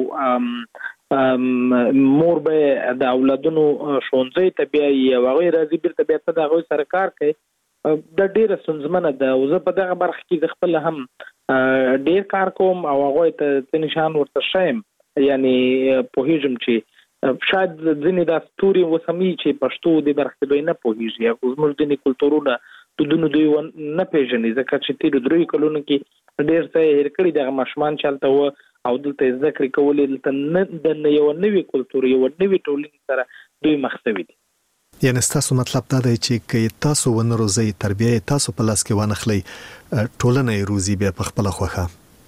مور به د اولادونو ښوونځي ته بیایي او هغوی راځي بیرته بیا ته د هغوی سره کار کوي دا ډیره ستونزمنه ده او زه په دغه برخه کې د خپل هم ډیر کار کوم او هغوی ته ځینې شیان ورته ښیم یعنی پوهیږم چې شاید ځینې دا ستوري وسمي چې پښتو د برخه کې دوی نه پوهیږي او زموږ ځینې کلتورونه دودونه دوی نه پیژني ځکه چې تیر 3 کلونو کې ډیر څه هېر کړي دغه ماشومان چې هلته وه او دلته زده کړې کولې دلته د یو نوي کلتور یو نوي ټولنې سره دوی مخ شوي دي. یعنې ستاسو مطلب دا دی چې که تاسو ونه روزئ تربیه یې تاسو په لاس کې وانخلئ ټولنه یې روزي بیا په خپله خوښه؟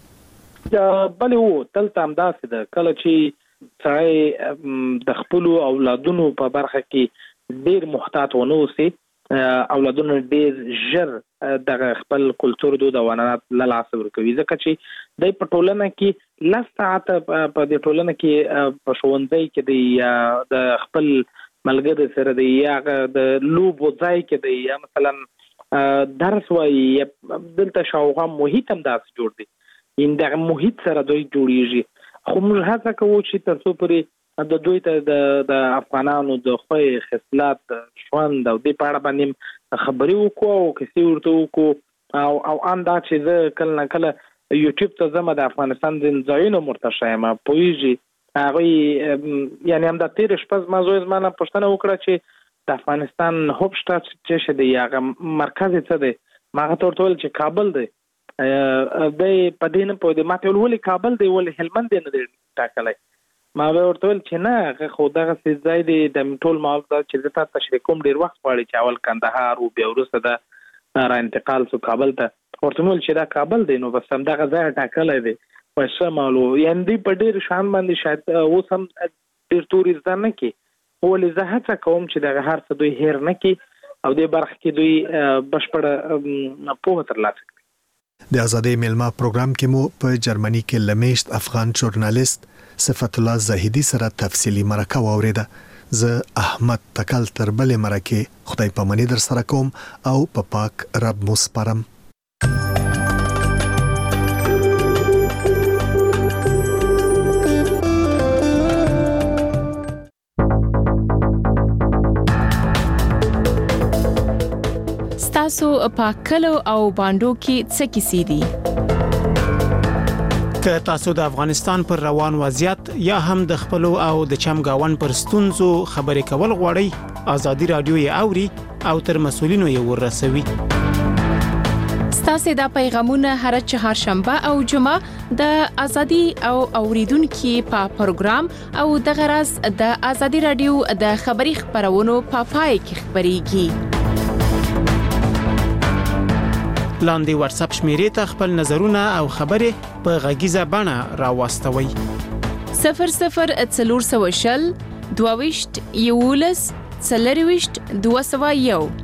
بلې و دلته همداسې ده کله چې سړی د خپلو اولادونو په برخه کې ډیر محتاط ونه اوسي اولادونه ډیر ژر دغه خپل کلتور دود او عنعنات له لاسه ورکوي ځکه چې دوی په ټولنه کې 10 ساعته په دې ټولنه کې په ښوونځي کې دی د خپل ملګري سره دی یا د لوبو ځای کې دی یا مثلا درس وایي دلته شاوخوا محیط هم داسې جوړ دی ان دغه محیط سره دوی جوړیږي خو موږ هڅه کوو چې تر څو پورې د دوی ته د افغانانو د خوی خصلات ژوند او د پاړه باندې خبرې وکړو او کیسې ورته وکړو او ان دا چې زه کله نه کله یوټیوب ته ځم د افغانستان د ځایونو مرتشه یم پوهیږي هغوی یعنی هم دا تیر شپه زما زوی زما نه پوښتنه وکړه چې د افغانستان هوفشټات چې څه دی هغه مرکز څه دی ما هغه ته ورته وویل چې کابل دی دی په دې نه پوهېدی ما ته ویل ولې کابل دی ولې هلمند دی نه دی ټاکلی ما به ورته ویل چې نه خو دغسې ځای دی د ټول مال دا چې زه تا تشریح کوم ډېر وخت غواړي چې اول کندهار و بیا وروسته دا را انتقال سو کابل ته ورته مې ویل چې دا کابل دی نو بس همدغه ځای ټاکلی دی وایي ښه مالو یعنې دوی په ډېر شان باندې شاید اوس هم ډېر تورې زده نه کړي ولې زه هڅه کوم چې دغه هر څه دوی هیر نه کړي او دې برخه کې دوی بشپړه پوهه ترلاسه کړي. د ازادۍ میلمه پروګرام کې مو په جرمني کې لمیشت افغان ژورنالیست صفت الله زاهدي سره تفصیلی مرکه واوریده. زه احمد تکل تر بلې مرکه خدای پاماني در سره کوم او په پاک رب مو سپارم. تاسو په کلو او باندو کې څه کیسې دي؟ که تاسو د افغانستان پر روان وضعیت یا هم د خپل او د چمګاون پر ستونزو خبرې کول غواړئ ازادي رادیو یې اوري او تر مسولینو یې ورسوي. ستاسو د پیغامونه هر چهارشنبه او جمعه د ازادي او اوریدونکو په پروګرام او د غرض د ازادي رادیو د خبري خبرونو په پای کې خبريږي. لاندې واتس اپ شمیرې ته خپل نظرونه او خبرې په غږیزه بڼه راوستوي. 00 22 11 201